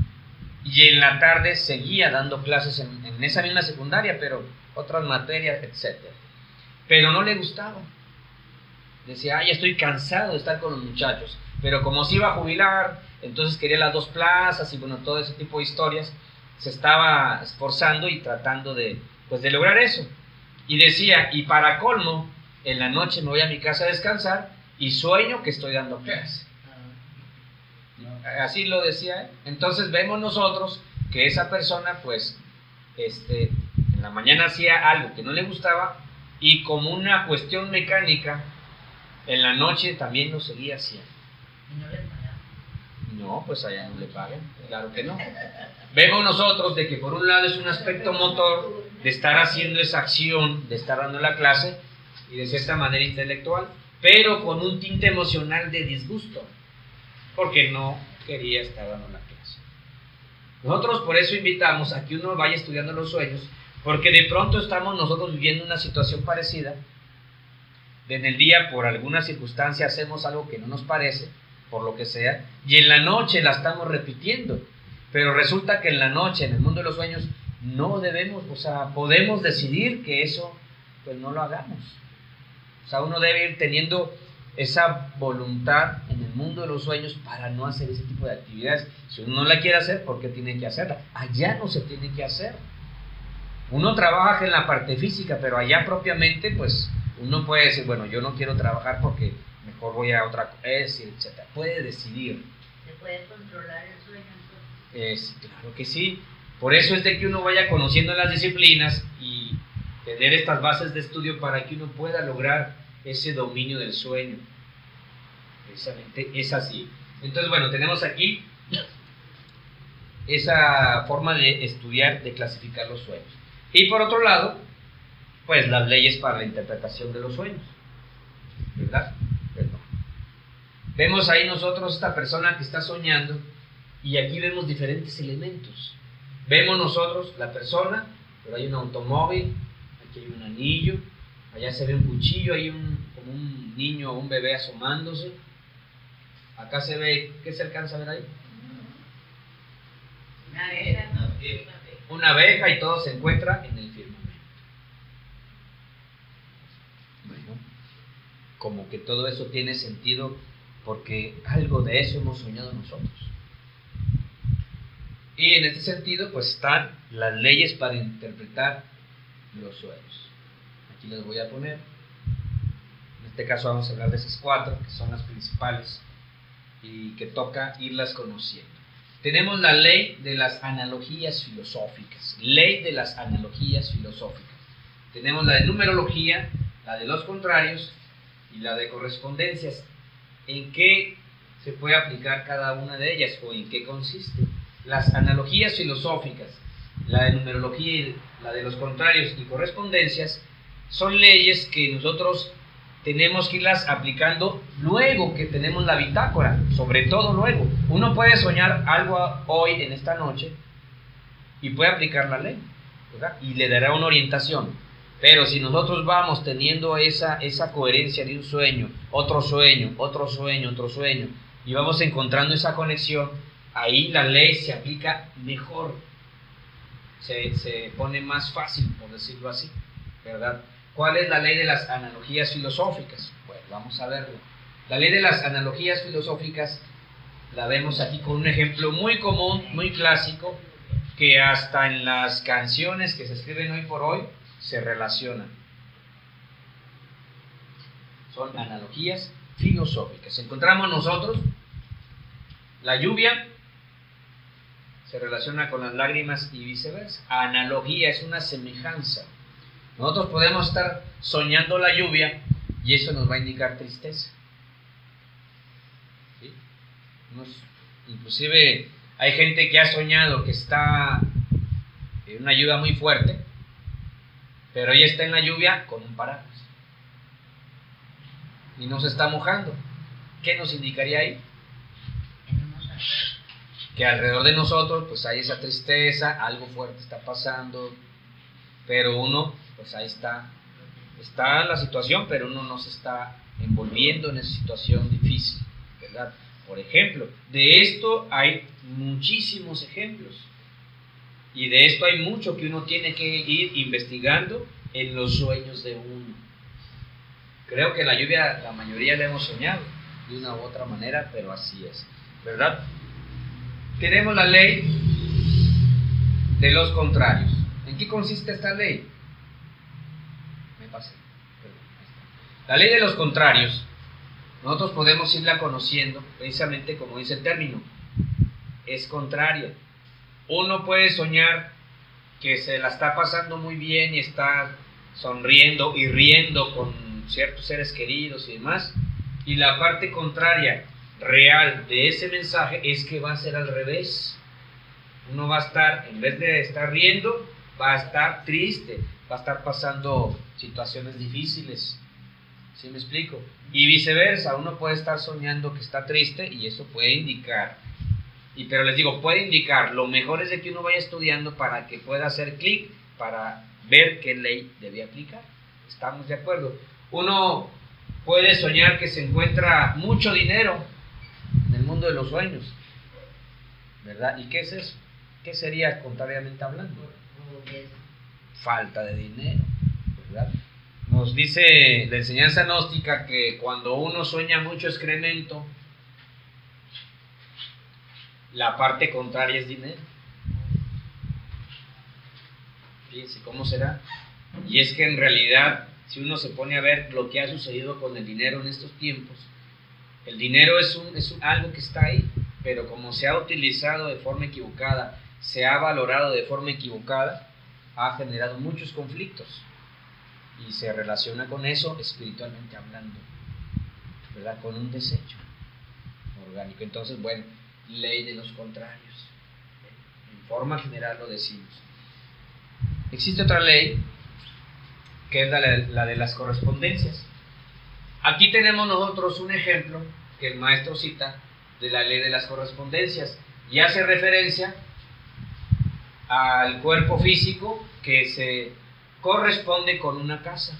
y en la tarde seguía dando clases en, en esa misma secundaria, pero otras materias, etcétera. Pero no le gustaba. Decía, ah, ya estoy cansado de estar con los muchachos. Pero como se iba a jubilar, entonces quería las dos plazas y bueno, todo ese tipo de historias. Se estaba esforzando y tratando de, pues, de lograr eso. Y decía, y para colmo, en la noche me voy a mi casa a descansar y sueño que estoy dando clases. Así lo decía él. Entonces vemos nosotros que esa persona, pues, este, en la mañana hacía algo que no le gustaba y como una cuestión mecánica, en la noche también lo seguía haciendo.
¿Y no le pagaban?
No, pues allá no le pagan, claro que no. Vemos nosotros de que por un lado es un aspecto motor de estar haciendo esa acción, de estar dando la clase y de cierta manera intelectual, pero con un tinte emocional de disgusto, porque no quería estar dando la clase. Nosotros por eso invitamos a que uno vaya estudiando los sueños, porque de pronto estamos nosotros viviendo una situación parecida. En el día por alguna circunstancia hacemos algo que no nos parece, por lo que sea, y en la noche la estamos repitiendo. Pero resulta que en la noche, en el mundo de los sueños, no debemos, o sea, podemos decidir que eso, pues no lo hagamos. O sea, uno debe ir teniendo esa voluntad en el mundo de los sueños para no hacer ese tipo de actividades. Si uno no la quiere hacer, ¿por qué tiene que hacerla? Allá no se tiene que hacer. Uno trabaja en la parte física, pero allá propiamente, pues, uno puede decir, bueno, yo no quiero trabajar porque mejor voy a otra cosa, etcétera. Puede decidir.
¿Se puede controlar el sueño entonces?
Es, claro que sí. Por eso es de que uno vaya conociendo las disciplinas y tener estas bases de estudio para que uno pueda lograr ese dominio del sueño. Precisamente es así. Entonces, bueno, tenemos aquí esa forma de estudiar, de clasificar los sueños. Y por otro lado, pues las leyes para la interpretación de los sueños, ¿verdad? Perdón. Vemos ahí nosotros esta persona que está soñando y aquí vemos diferentes elementos. Vemos nosotros la persona, pero hay un automóvil, aquí hay un anillo, allá se ve un cuchillo, hay un, como un niño o un bebé asomándose. Acá se ve, ¿qué se alcanza a ver ahí?
Una abeja, ¿no?
Una abeja y todo se encuentra en el firmamento. Bueno, como que todo eso tiene sentido porque algo de eso hemos soñado nosotros. Y en este sentido, pues están las leyes para interpretar los sueños. Aquí les voy a poner. En este caso vamos a hablar de esas cuatro, que son las principales y que toca irlas conociendo. Tenemos la ley de las analogías filosóficas. Ley de las analogías filosóficas. Tenemos la de numerología, la de los contrarios y la de correspondencias. ¿En qué se puede aplicar cada una de ellas o en qué consiste? Las analogías filosóficas, la de numerología y la de los contrarios y correspondencias, son leyes que nosotros tenemos que irlas aplicando luego que tenemos la bitácora, sobre todo luego. Uno puede soñar algo hoy, en esta noche, y puede aplicar la ley, ¿verdad? Y le dará una orientación. Pero si nosotros vamos teniendo esa, esa coherencia de un sueño, otro sueño, otro sueño, otro sueño, y vamos encontrando esa conexión, ahí la ley se aplica mejor, se, se pone más fácil, por decirlo así, ¿verdad? ¿Cuál es la ley de las analogías filosóficas? Bueno, vamos a verlo. La ley de las analogías filosóficas la vemos aquí con un ejemplo muy común, muy clásico, que hasta en las canciones que se escriben hoy por hoy se relacionan. Son analogías filosóficas. Encontramos nosotros la lluvia se relaciona con las lágrimas y viceversa. Analogía es una semejanza. Nosotros podemos estar soñando la lluvia y eso nos va a indicar tristeza. ¿Sí? Nos, inclusive hay gente que ha soñado que está en una lluvia muy fuerte, pero ella está en la lluvia con un paraguas y no se está mojando. ¿Qué nos indicaría ahí? Que alrededor de nosotros pues hay esa tristeza, algo fuerte está pasando, pero uno, pues ahí está, está la situación, pero uno no se está envolviendo en esa situación difícil, ¿verdad? por ejemplo. De esto hay muchísimos ejemplos. Y de esto hay mucho que uno tiene que ir investigando en los sueños de uno. Creo que la lluvia, la mayoría la hemos soñado de una u otra manera, pero así es, ¿verdad? Tenemos la ley de los contrarios. ¿En qué consiste esta ley? Me pasé. La ley de los contrarios, nosotros podemos irla conociendo precisamente como dice el término, es contraria. Uno puede soñar que se la está pasando muy bien y está sonriendo y riendo con ciertos seres queridos y demás, y la parte contraria real de ese mensaje es que va a ser al revés. Uno va a estar, en vez de estar riendo, va a estar triste, va a estar pasando situaciones difíciles. ¿Sí me explico? Y viceversa, uno puede estar soñando que está triste y eso puede indicar, y pero les digo, puede indicar, lo mejor es de que uno vaya estudiando para que pueda hacer clic, para ver qué ley debe aplicar. ¿Estamos de acuerdo? Uno puede soñar que se encuentra mucho dinero en el mundo de los sueños, ¿verdad? ¿Y qué es eso? ¿Qué sería contrariamente hablando? Falta de dinero, ¿verdad? Nos dice la enseñanza gnóstica que cuando uno sueña mucho excremento, la parte contraria es dinero. Fíjense cómo será. Y es que en realidad, si uno se pone a ver lo que ha sucedido con el dinero en estos tiempos, el dinero es, un, es un, algo que está ahí, pero como se ha utilizado de forma equivocada, se ha valorado de forma equivocada, ha generado muchos conflictos y se relaciona con eso espiritualmente hablando, ¿verdad? Con un desecho orgánico. Entonces, bueno, ley de los contrarios, en forma general lo decimos. Existe otra ley que es la, la de las correspondencias. Aquí tenemos nosotros un ejemplo que el maestro cita de la ley de las correspondencias y hace referencia al cuerpo físico que se corresponde con una casa.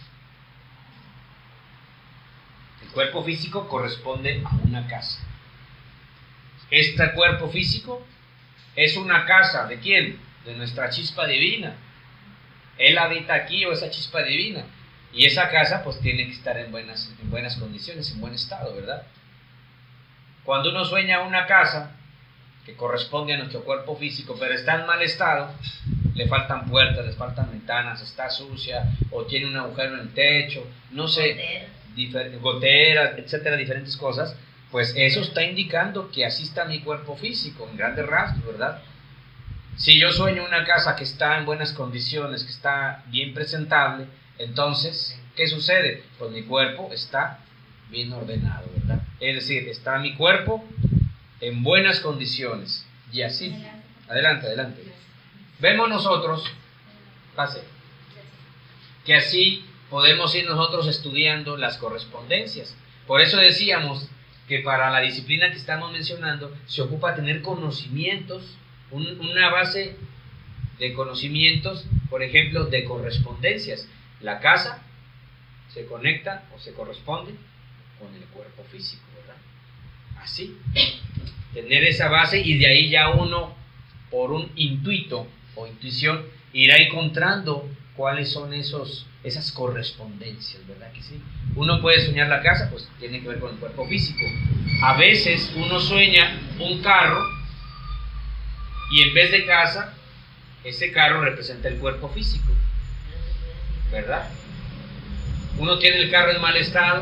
El cuerpo físico corresponde a una casa. Este cuerpo físico es una casa, ¿de quién? De nuestra chispa divina. Él habita aquí, o esa chispa divina, y esa casa pues tiene que estar en buenas, en buenas condiciones, en buen estado, ¿verdad? Cuando uno sueña una casa que corresponde a nuestro cuerpo físico, pero está en mal estado, le faltan puertas, le faltan ventanas, está sucia, o tiene un agujero en el techo, no sé, goteras, goteras, etcétera, diferentes cosas, pues eso está indicando que así está mi cuerpo físico, en grandes rasgos, ¿verdad? Si yo sueño una casa que está en buenas condiciones, que está bien presentable, entonces, ¿qué sucede? Pues mi cuerpo está bien ordenado, ¿verdad? Es decir, está mi cuerpo en buenas condiciones. Y así, adelante, adelante. Vemos nosotros, pase, que así podemos ir nosotros estudiando las correspondencias. Por eso decíamos que para la disciplina que estamos mencionando se ocupa tener conocimientos, un, una base de conocimientos, por ejemplo, de correspondencias. La casa se conecta o se corresponde con el cuerpo físico, ¿verdad? Así, tener esa base y de ahí ya uno, por un intuito o intuición, irá encontrando cuáles son esos, esas correspondencias, ¿verdad que sí? Uno puede soñar la casa, pues tiene que ver con el cuerpo físico. A veces uno sueña un carro y en vez de casa, ese carro representa el cuerpo físico, ¿verdad? Uno tiene el carro en mal estado,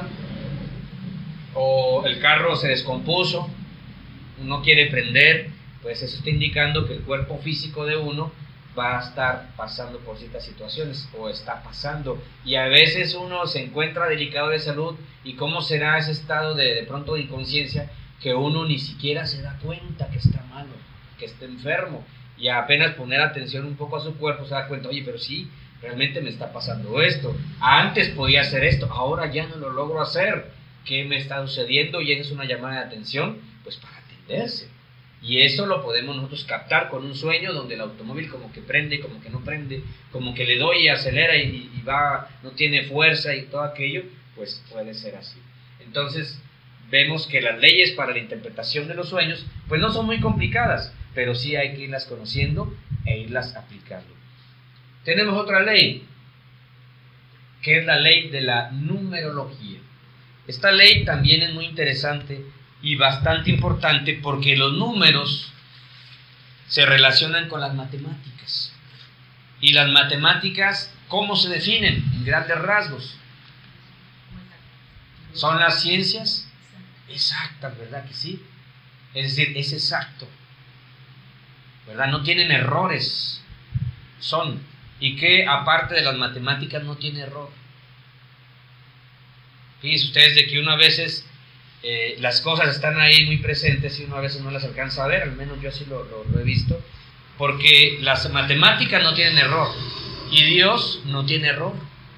o el carro se descompuso, uno quiere prender, pues eso está indicando que el cuerpo físico de uno va a estar pasando por ciertas situaciones, o está pasando, y a veces uno se encuentra delicado de salud, y cómo será ese estado de, de pronto de inconsciencia, que uno ni siquiera se da cuenta que está malo, que está enfermo, y apenas poner atención un poco a su cuerpo se da cuenta, oye, pero sí, realmente me está pasando esto, antes podía hacer esto, ahora ya no lo logro hacer, ¿qué me está sucediendo? Y esa es una llamada de atención, pues para atenderse. Y eso lo podemos nosotros captar con un sueño donde el automóvil como que prende, como que no prende, como que le doy y acelera y, y va, no tiene fuerza y todo aquello, pues puede ser así. Entonces, vemos que las leyes para la interpretación de los sueños pues no son muy complicadas, pero sí hay que irlas conociendo e irlas aplicando. Tenemos otra ley, que es la ley de la numerología. Esta ley también es muy interesante y bastante importante porque los números se relacionan con las matemáticas. Y las matemáticas, ¿cómo se definen? En grandes rasgos. Son las ciencias exactas, ¿verdad que sí? Es decir, es exacto, ¿verdad? No tienen errores. Son. Y que aparte de las matemáticas no tiene error. Fíjense ustedes de que uno a veces eh, las cosas están ahí muy presentes y uno a veces no las alcanza a ver, al menos yo así lo, lo, lo he visto, porque las matemáticas no tienen error y Dios no tiene error.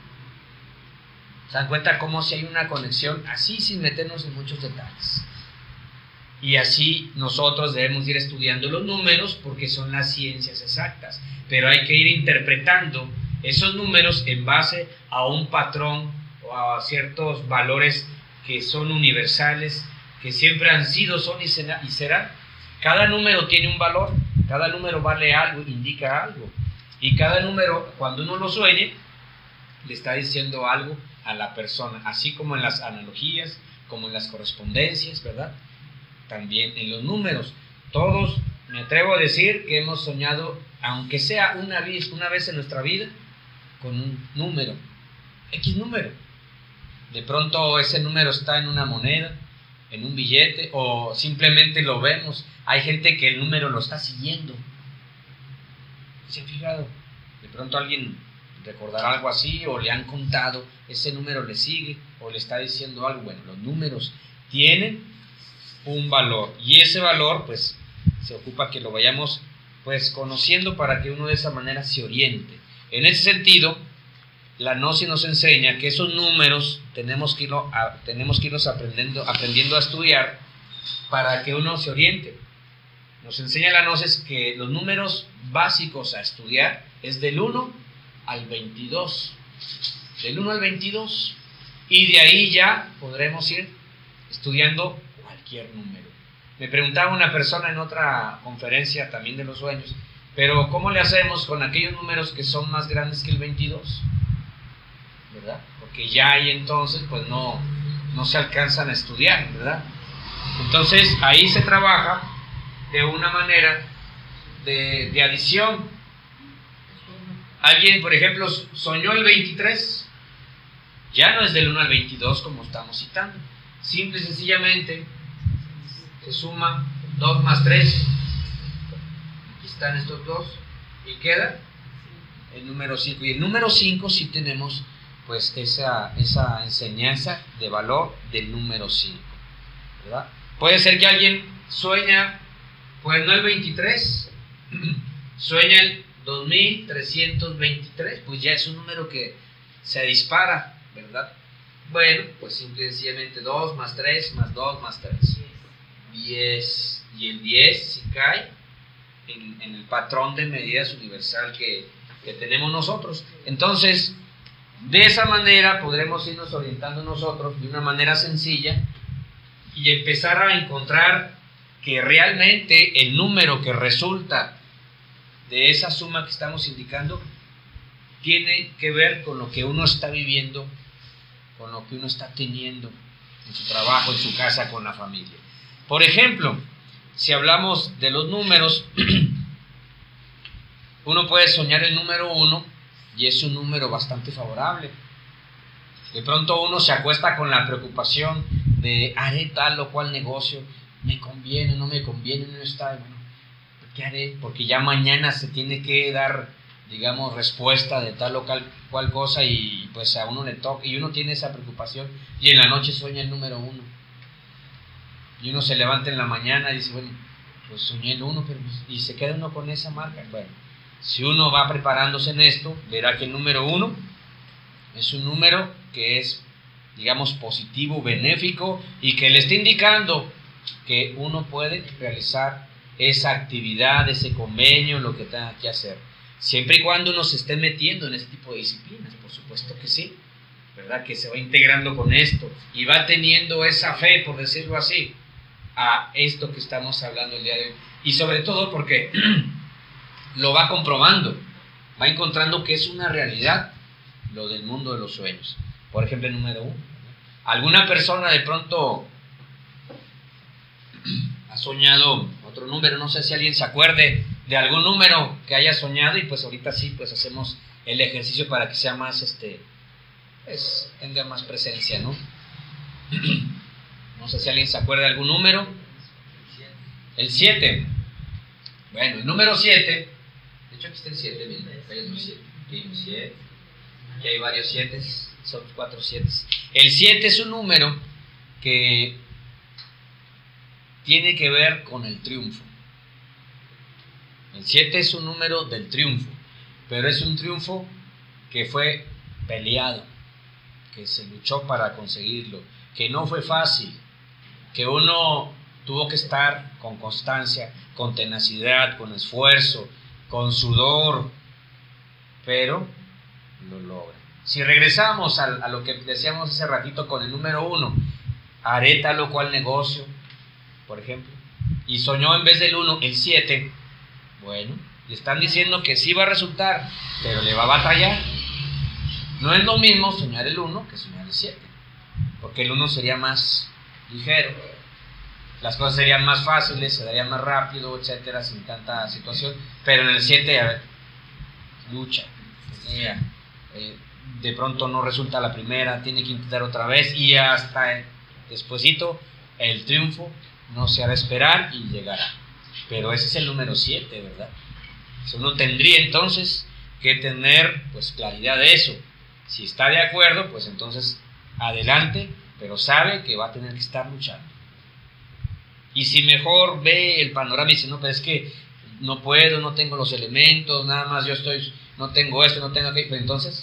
¿Se dan cuenta cómo si hay una conexión así sin meternos en muchos detalles? Y así nosotros debemos ir estudiando los números porque son las ciencias exactas, pero hay que ir interpretando esos números en base a un patrón o a ciertos valores que son universales, que siempre han sido, son y serán. Cada número tiene un valor, cada número vale algo, indica algo, y cada número, cuando uno lo sueñe, le está diciendo algo a la persona, así como en las analogías, como en las correspondencias, ¿verdad? También en los números. Todos, me atrevo a decir que hemos soñado, aunque sea una vez, una vez en nuestra vida, con un número, X número. De pronto ese número está en una moneda, en un billete, o simplemente lo vemos. Hay gente que el número lo está siguiendo. ¿Se han fijado? De pronto alguien recordará algo así, o le han contado, ese número le sigue, o le está diciendo algo. Bueno, los números tienen un valor, y ese valor pues se ocupa que lo vayamos pues conociendo para que uno de esa manera se oriente. En ese sentido, la gnosis nos enseña que esos números tenemos que, irlo a, tenemos que irlos aprendiendo, aprendiendo a estudiar para que uno se oriente. Nos enseña la gnosis que los números básicos a estudiar es del uno al veintidós, del uno al veintidós, y de ahí ya podremos ir estudiando cualquier número. Me preguntaba una persona en otra conferencia también de los sueños, pero ¿cómo le hacemos con aquellos números que son más grandes que el veintidós? ¿Verdad? Porque ya ahí entonces pues no, no se alcanzan a estudiar, ¿verdad? Entonces ahí se trabaja de una manera de, de adición. Alguien, por ejemplo, soñó el veintitrés, ya no es del uno al veintidós como estamos citando. Simple y sencillamente se suma dos más tres, aquí están estos dos, y queda el número cinco. Y el número cinco sí tenemos pues esa, esa enseñanza de valor del número cinco, ¿verdad? Puede ser que alguien sueña, pues no el veintitrés, sueña el dos mil trescientos veintitrés, pues ya es un número que se dispara, ¿verdad? Bueno, pues simple y sencillamente dos más tres más dos más tres, diez, y el diez si cae en, en el patrón de medidas universal que, que tenemos nosotros. Entonces, de esa manera podremos irnos orientando nosotros de una manera sencilla y empezar a encontrar que realmente el número que resulta de esa suma que estamos indicando tiene que ver con lo que uno está viviendo, con lo que uno está teniendo en su trabajo, en su casa, con la familia. Por ejemplo, si hablamos de los números, uno puede soñar el número uno y es un número bastante favorable. De pronto uno se acuesta con la preocupación de haré tal o cual negocio, me conviene, no me conviene, no está, bueno, ¿qué haré? Porque ya mañana se tiene que dar, digamos, respuesta de tal o cual, cual cosa y pues a uno le toca y uno tiene esa preocupación y en la noche sueña el número uno. Y uno se levanta en la mañana y dice, bueno, pues soñé el uno, pero y se queda uno con esa marca. Bueno, si uno va preparándose en esto, verá que el número uno es un número que es, digamos, positivo, benéfico y que le está indicando que uno puede realizar esa actividad, ese convenio, lo que tenga que hacer. Siempre y cuando uno se esté metiendo en este tipo de disciplinas, por supuesto que sí. ¿verdad? Que se va integrando con esto y va teniendo esa fe, por decirlo así, a esto que estamos hablando el día de hoy. Y sobre todo porque lo va comprobando, va encontrando que es una realidad lo del mundo de los sueños. Por ejemplo, el número uno. Alguna persona de pronto ha soñado otro número, no sé si alguien se acuerde de algún número que haya soñado, y pues ahorita sí, pues hacemos el ejercicio para que sea más, este, pues tenga más presencia, ¿no? No sé si alguien se acuerda de algún número. El siete. Bueno, el número siete. De hecho, aquí está el siete, miren, hay otro siete. Aquí hay un siete. Aquí hay varios siete. Son cuatro siete. El siete es un número que tiene que ver con el triunfo. El siete es un número del triunfo, pero es un triunfo que fue peleado, que se luchó para conseguirlo, que no fue fácil, que uno tuvo que estar con constancia, con tenacidad, con esfuerzo, con sudor, pero lo logra. Si regresamos a, a lo que decíamos hace ratito con el número uno, haré tal o cual negocio, por ejemplo, y soñó en vez del uno el siete, bueno, le están diciendo que sí va a resultar, pero le va a batallar. No es lo mismo soñar el uno que soñar el siete, porque el uno sería más ligero, las cosas serían más fáciles, se darían más rápido, etcétera, sin tanta situación. Pero en el siete, a ver, lucha, pelea, eh, de pronto no resulta la primera, tiene que intentar otra vez, y hasta despuesito el triunfo no se hará esperar y llegará. Pero ese es el número siete, ¿verdad? Uno tendría entonces que tener pues claridad de eso. Si está de acuerdo, pues entonces adelante, pero sabe que va a tener que estar luchando. Y si mejor ve el panorama y dice, no, pero es que no puedo, no tengo los elementos, nada más yo estoy, no tengo esto, no tengo aquello, pues entonces,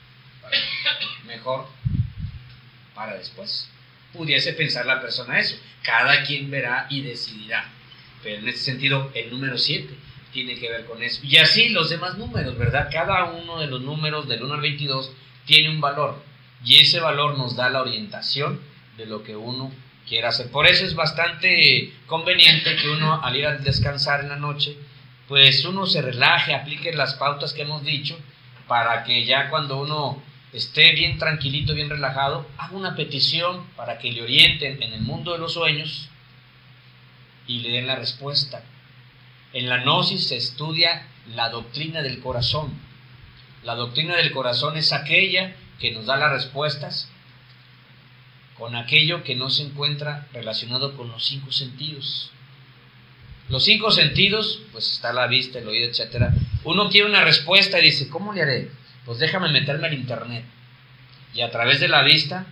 mejor para después. Pudiese pensar la persona eso. Cada quien verá y decidirá. Pero en este sentido, el número siete tiene que ver con eso. Y así los demás números, ¿verdad? Cada uno de los números del uno al veintidós tiene un valor. Y ese valor nos da la orientación de lo que uno quiera hacer. Por eso es bastante conveniente que uno, al ir a descansar en la noche, pues uno se relaje, aplique las pautas que hemos dicho, para que ya cuando uno esté bien tranquilito, bien relajado, haga una petición para que le orienten en el mundo de los sueños y le den la respuesta. En la gnosis se estudia la doctrina del corazón. La doctrina del corazón es aquella que nos da las respuestas con aquello que no se encuentra relacionado con los cinco sentidos. Los cinco sentidos, pues está la vista, el oído, etcétera. Uno quiere una respuesta y dice, ¿cómo le haré? Pues déjame meterme al internet. Y a través de la vista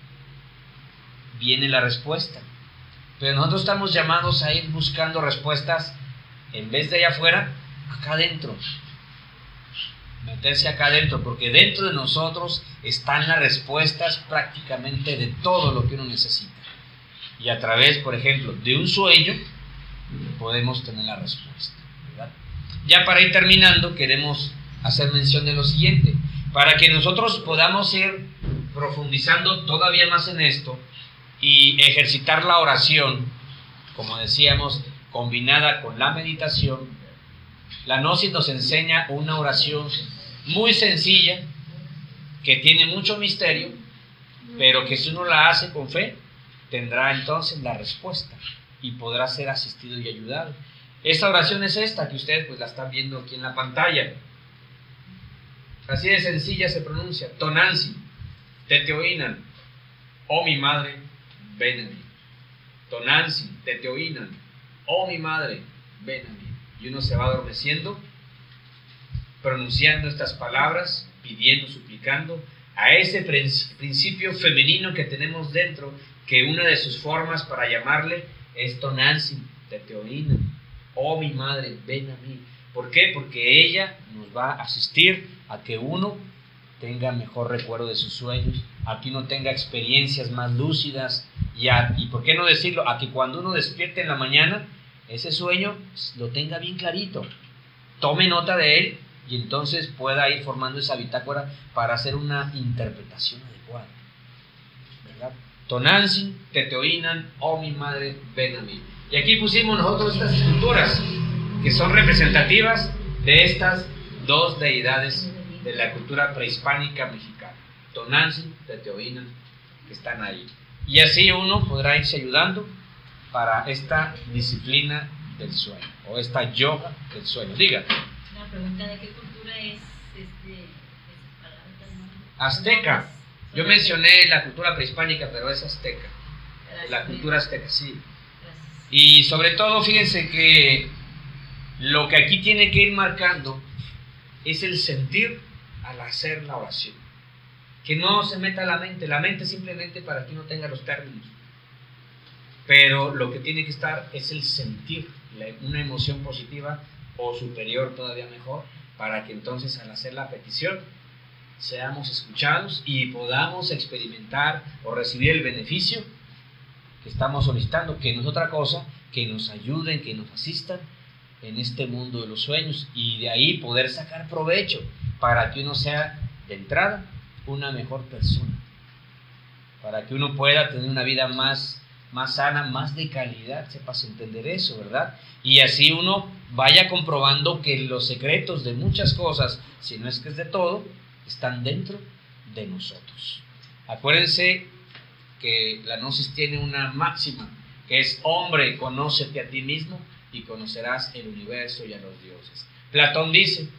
viene la respuesta. Pero nosotros estamos llamados a ir buscando respuestas, en vez de allá afuera, acá adentro. Meterse acá adentro, porque dentro de nosotros están las respuestas prácticamente de todo lo que uno necesita. Y a través, por ejemplo, de un sueño, podemos tener la respuesta, ¿verdad? Ya para ir terminando, queremos hacer mención de lo siguiente. Para que nosotros podamos ir profundizando todavía más en esto y ejercitar la oración, como decíamos, combinada con la meditación, la gnosis nos enseña una oración muy sencilla, que tiene mucho misterio, pero que si uno la hace con fe, tendrá entonces la respuesta y podrá ser asistido y ayudado. Esta oración es esta, que ustedes pues la están viendo aquí en la pantalla. Así de sencilla se pronuncia: Tonantzin, Teteoinan, oh mi madre, ven a mí. Tonantzin, Teteoinan, oh mi madre, ven a mí. Y uno se va adormeciendo, pronunciando estas palabras, pidiendo, suplicando a ese principio femenino que tenemos dentro, que una de sus formas para llamarle es Tonantzin, Teteoinan, oh mi madre, ven a mí. ¿Por qué? Porque ella nos va a asistir a que uno tenga mejor recuerdo de sus sueños, a que uno tenga experiencias más lúcidas, y, a, y ¿por qué no decirlo? A que cuando uno despierte en la mañana, ese sueño lo tenga bien clarito, tome nota de él y entonces pueda ir formando esa bitácora para hacer una interpretación adecuada, ¿verdad? Tonantzin, Teteoinan, oh mi madre, ven a mí. Y aquí pusimos nosotros estas esculturas que son representativas de estas dos deidades de la cultura prehispánica mexicana, Tonantzin, Teteoinan, que están ahí. Y así uno podrá irse ayudando para esta disciplina del sueño, o esta yoga del sueño. Diga.
La pregunta de qué cultura es este, esas palabras.
Azteca. Yo mencioné la cultura prehispánica, pero es azteca. La cultura azteca, sí. Y sobre todo, fíjense que lo que aquí tiene que ir marcando es el sentir al hacer la oración. Que no se meta la mente, la mente simplemente para que uno tenga los términos. Pero lo que tiene que estar es el sentir, una emoción positiva o superior todavía mejor, para que entonces al hacer la petición seamos escuchados y podamos experimentar o recibir el beneficio que estamos solicitando, que no es otra cosa que nos ayuden, que nos asistan en este mundo de los sueños, y de ahí poder sacar provecho para que uno sea de entrada una mejor persona, para que uno pueda tener una vida más, más sana, más de calidad, sepas entender eso, ¿verdad? Y así uno vaya comprobando que los secretos de muchas cosas, si no es que es de todo, están dentro de nosotros. Acuérdense que la gnosis tiene una máxima, que es: hombre, conócete a ti mismo y conocerás el universo y a los dioses. Platón dice: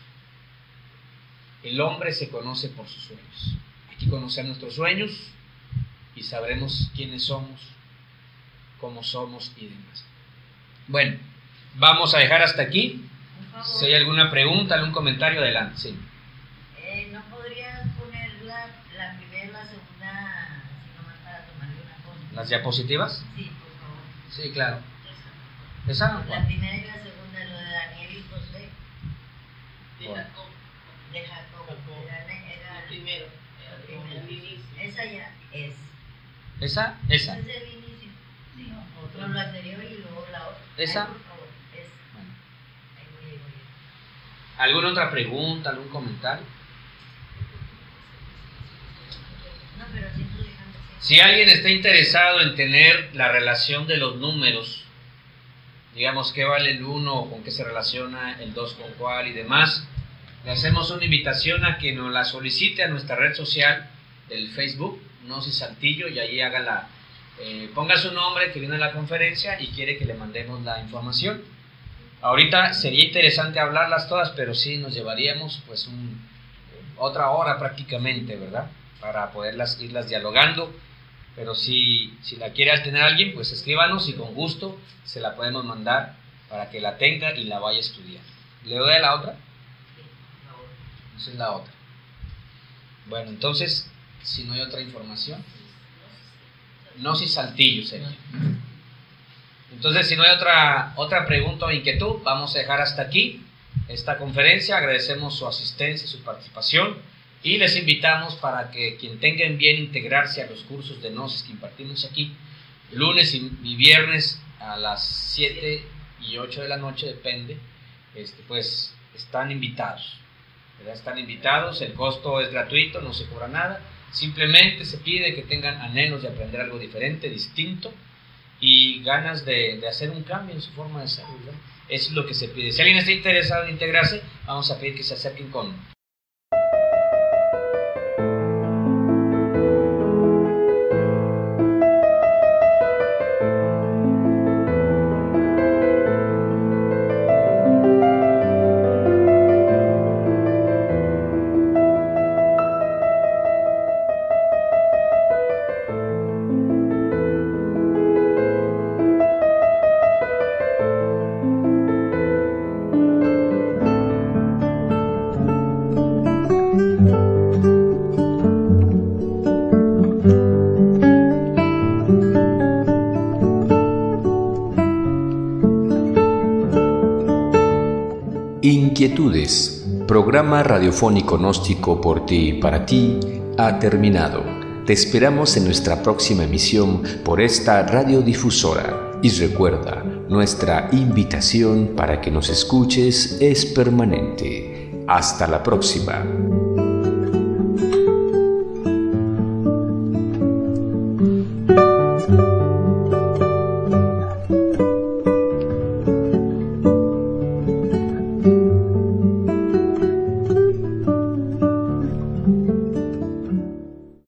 el hombre se conoce por sus sueños. Hay que conocer nuestros sueños y sabremos quiénes somos, cómo somos y demás. Bueno, vamos a dejar hasta aquí. Si hay alguna pregunta, algún comentario, adelante. Sí.
Eh, ¿No podrías poner la, la primera y la segunda, así nomás para tomarle una foto?
¿Las diapositivas?
Sí, por favor.
Sí, claro. ¿Esa?
La primera y la segunda, lo de Daniel y José.
De
Bueno.
Jacob.
De Jacob. Era, era,
El primero.
el
El
primero.
inicio.
Esa ya es.
¿Esa? Esa.
Ese es el inicio. Sí, no, lo anterior y luego la otra.
¿Esa?
Ay, por favor, es.
Bueno.
Ahí voy, ahí voy.
¿Alguna otra pregunta, algún comentario?
No, pero siento dejando.
Si alguien está interesado en tener la relación de los números, digamos qué vale el uno, con qué se relaciona el dos con cuál y demás, le hacemos una invitación a que nos la solicite a nuestra red social del Facebook, Gnosis Saltillo, y ahí haga la, eh, ponga su nombre que viene a la conferencia y quiere que le mandemos la información. Ahorita sería interesante hablarlas todas, pero sí nos llevaríamos pues un, otra hora prácticamente, ¿verdad? Para poderlas irlas dialogando. Pero si, si la quiere tener alguien, pues escríbanos y con gusto se la podemos mandar para que la tenga y la vaya a estudiar. ¿Le doy a la otra? Esa es la otra. Bueno, entonces, si no hay otra información, Gnosis Saltillo sería. Entonces, si no hay otra, otra pregunta o inquietud, vamos a dejar hasta aquí esta conferencia. Agradecemos su asistencia y su participación. Y les invitamos para que quien tenga en bien integrarse a los cursos de Gnosis que impartimos aquí, lunes y, y viernes a las siete y ocho de la noche, depende, este, pues están invitados, ¿verdad? Están invitados, el costo es gratuito, no se cobra nada, simplemente se pide que tengan anhelos de aprender algo diferente, distinto, y ganas de, de hacer un cambio en su forma de ser, ¿verdad? Eso es lo que se pide. Si alguien está interesado en integrarse, vamos a pedir que se acerquen con
Inquietudes, programa radiofónico gnóstico por ti y para ti, ha terminado. Te esperamos en nuestra próxima emisión por esta radiodifusora. Y recuerda, nuestra invitación para que nos escuches es permanente. Hasta la próxima.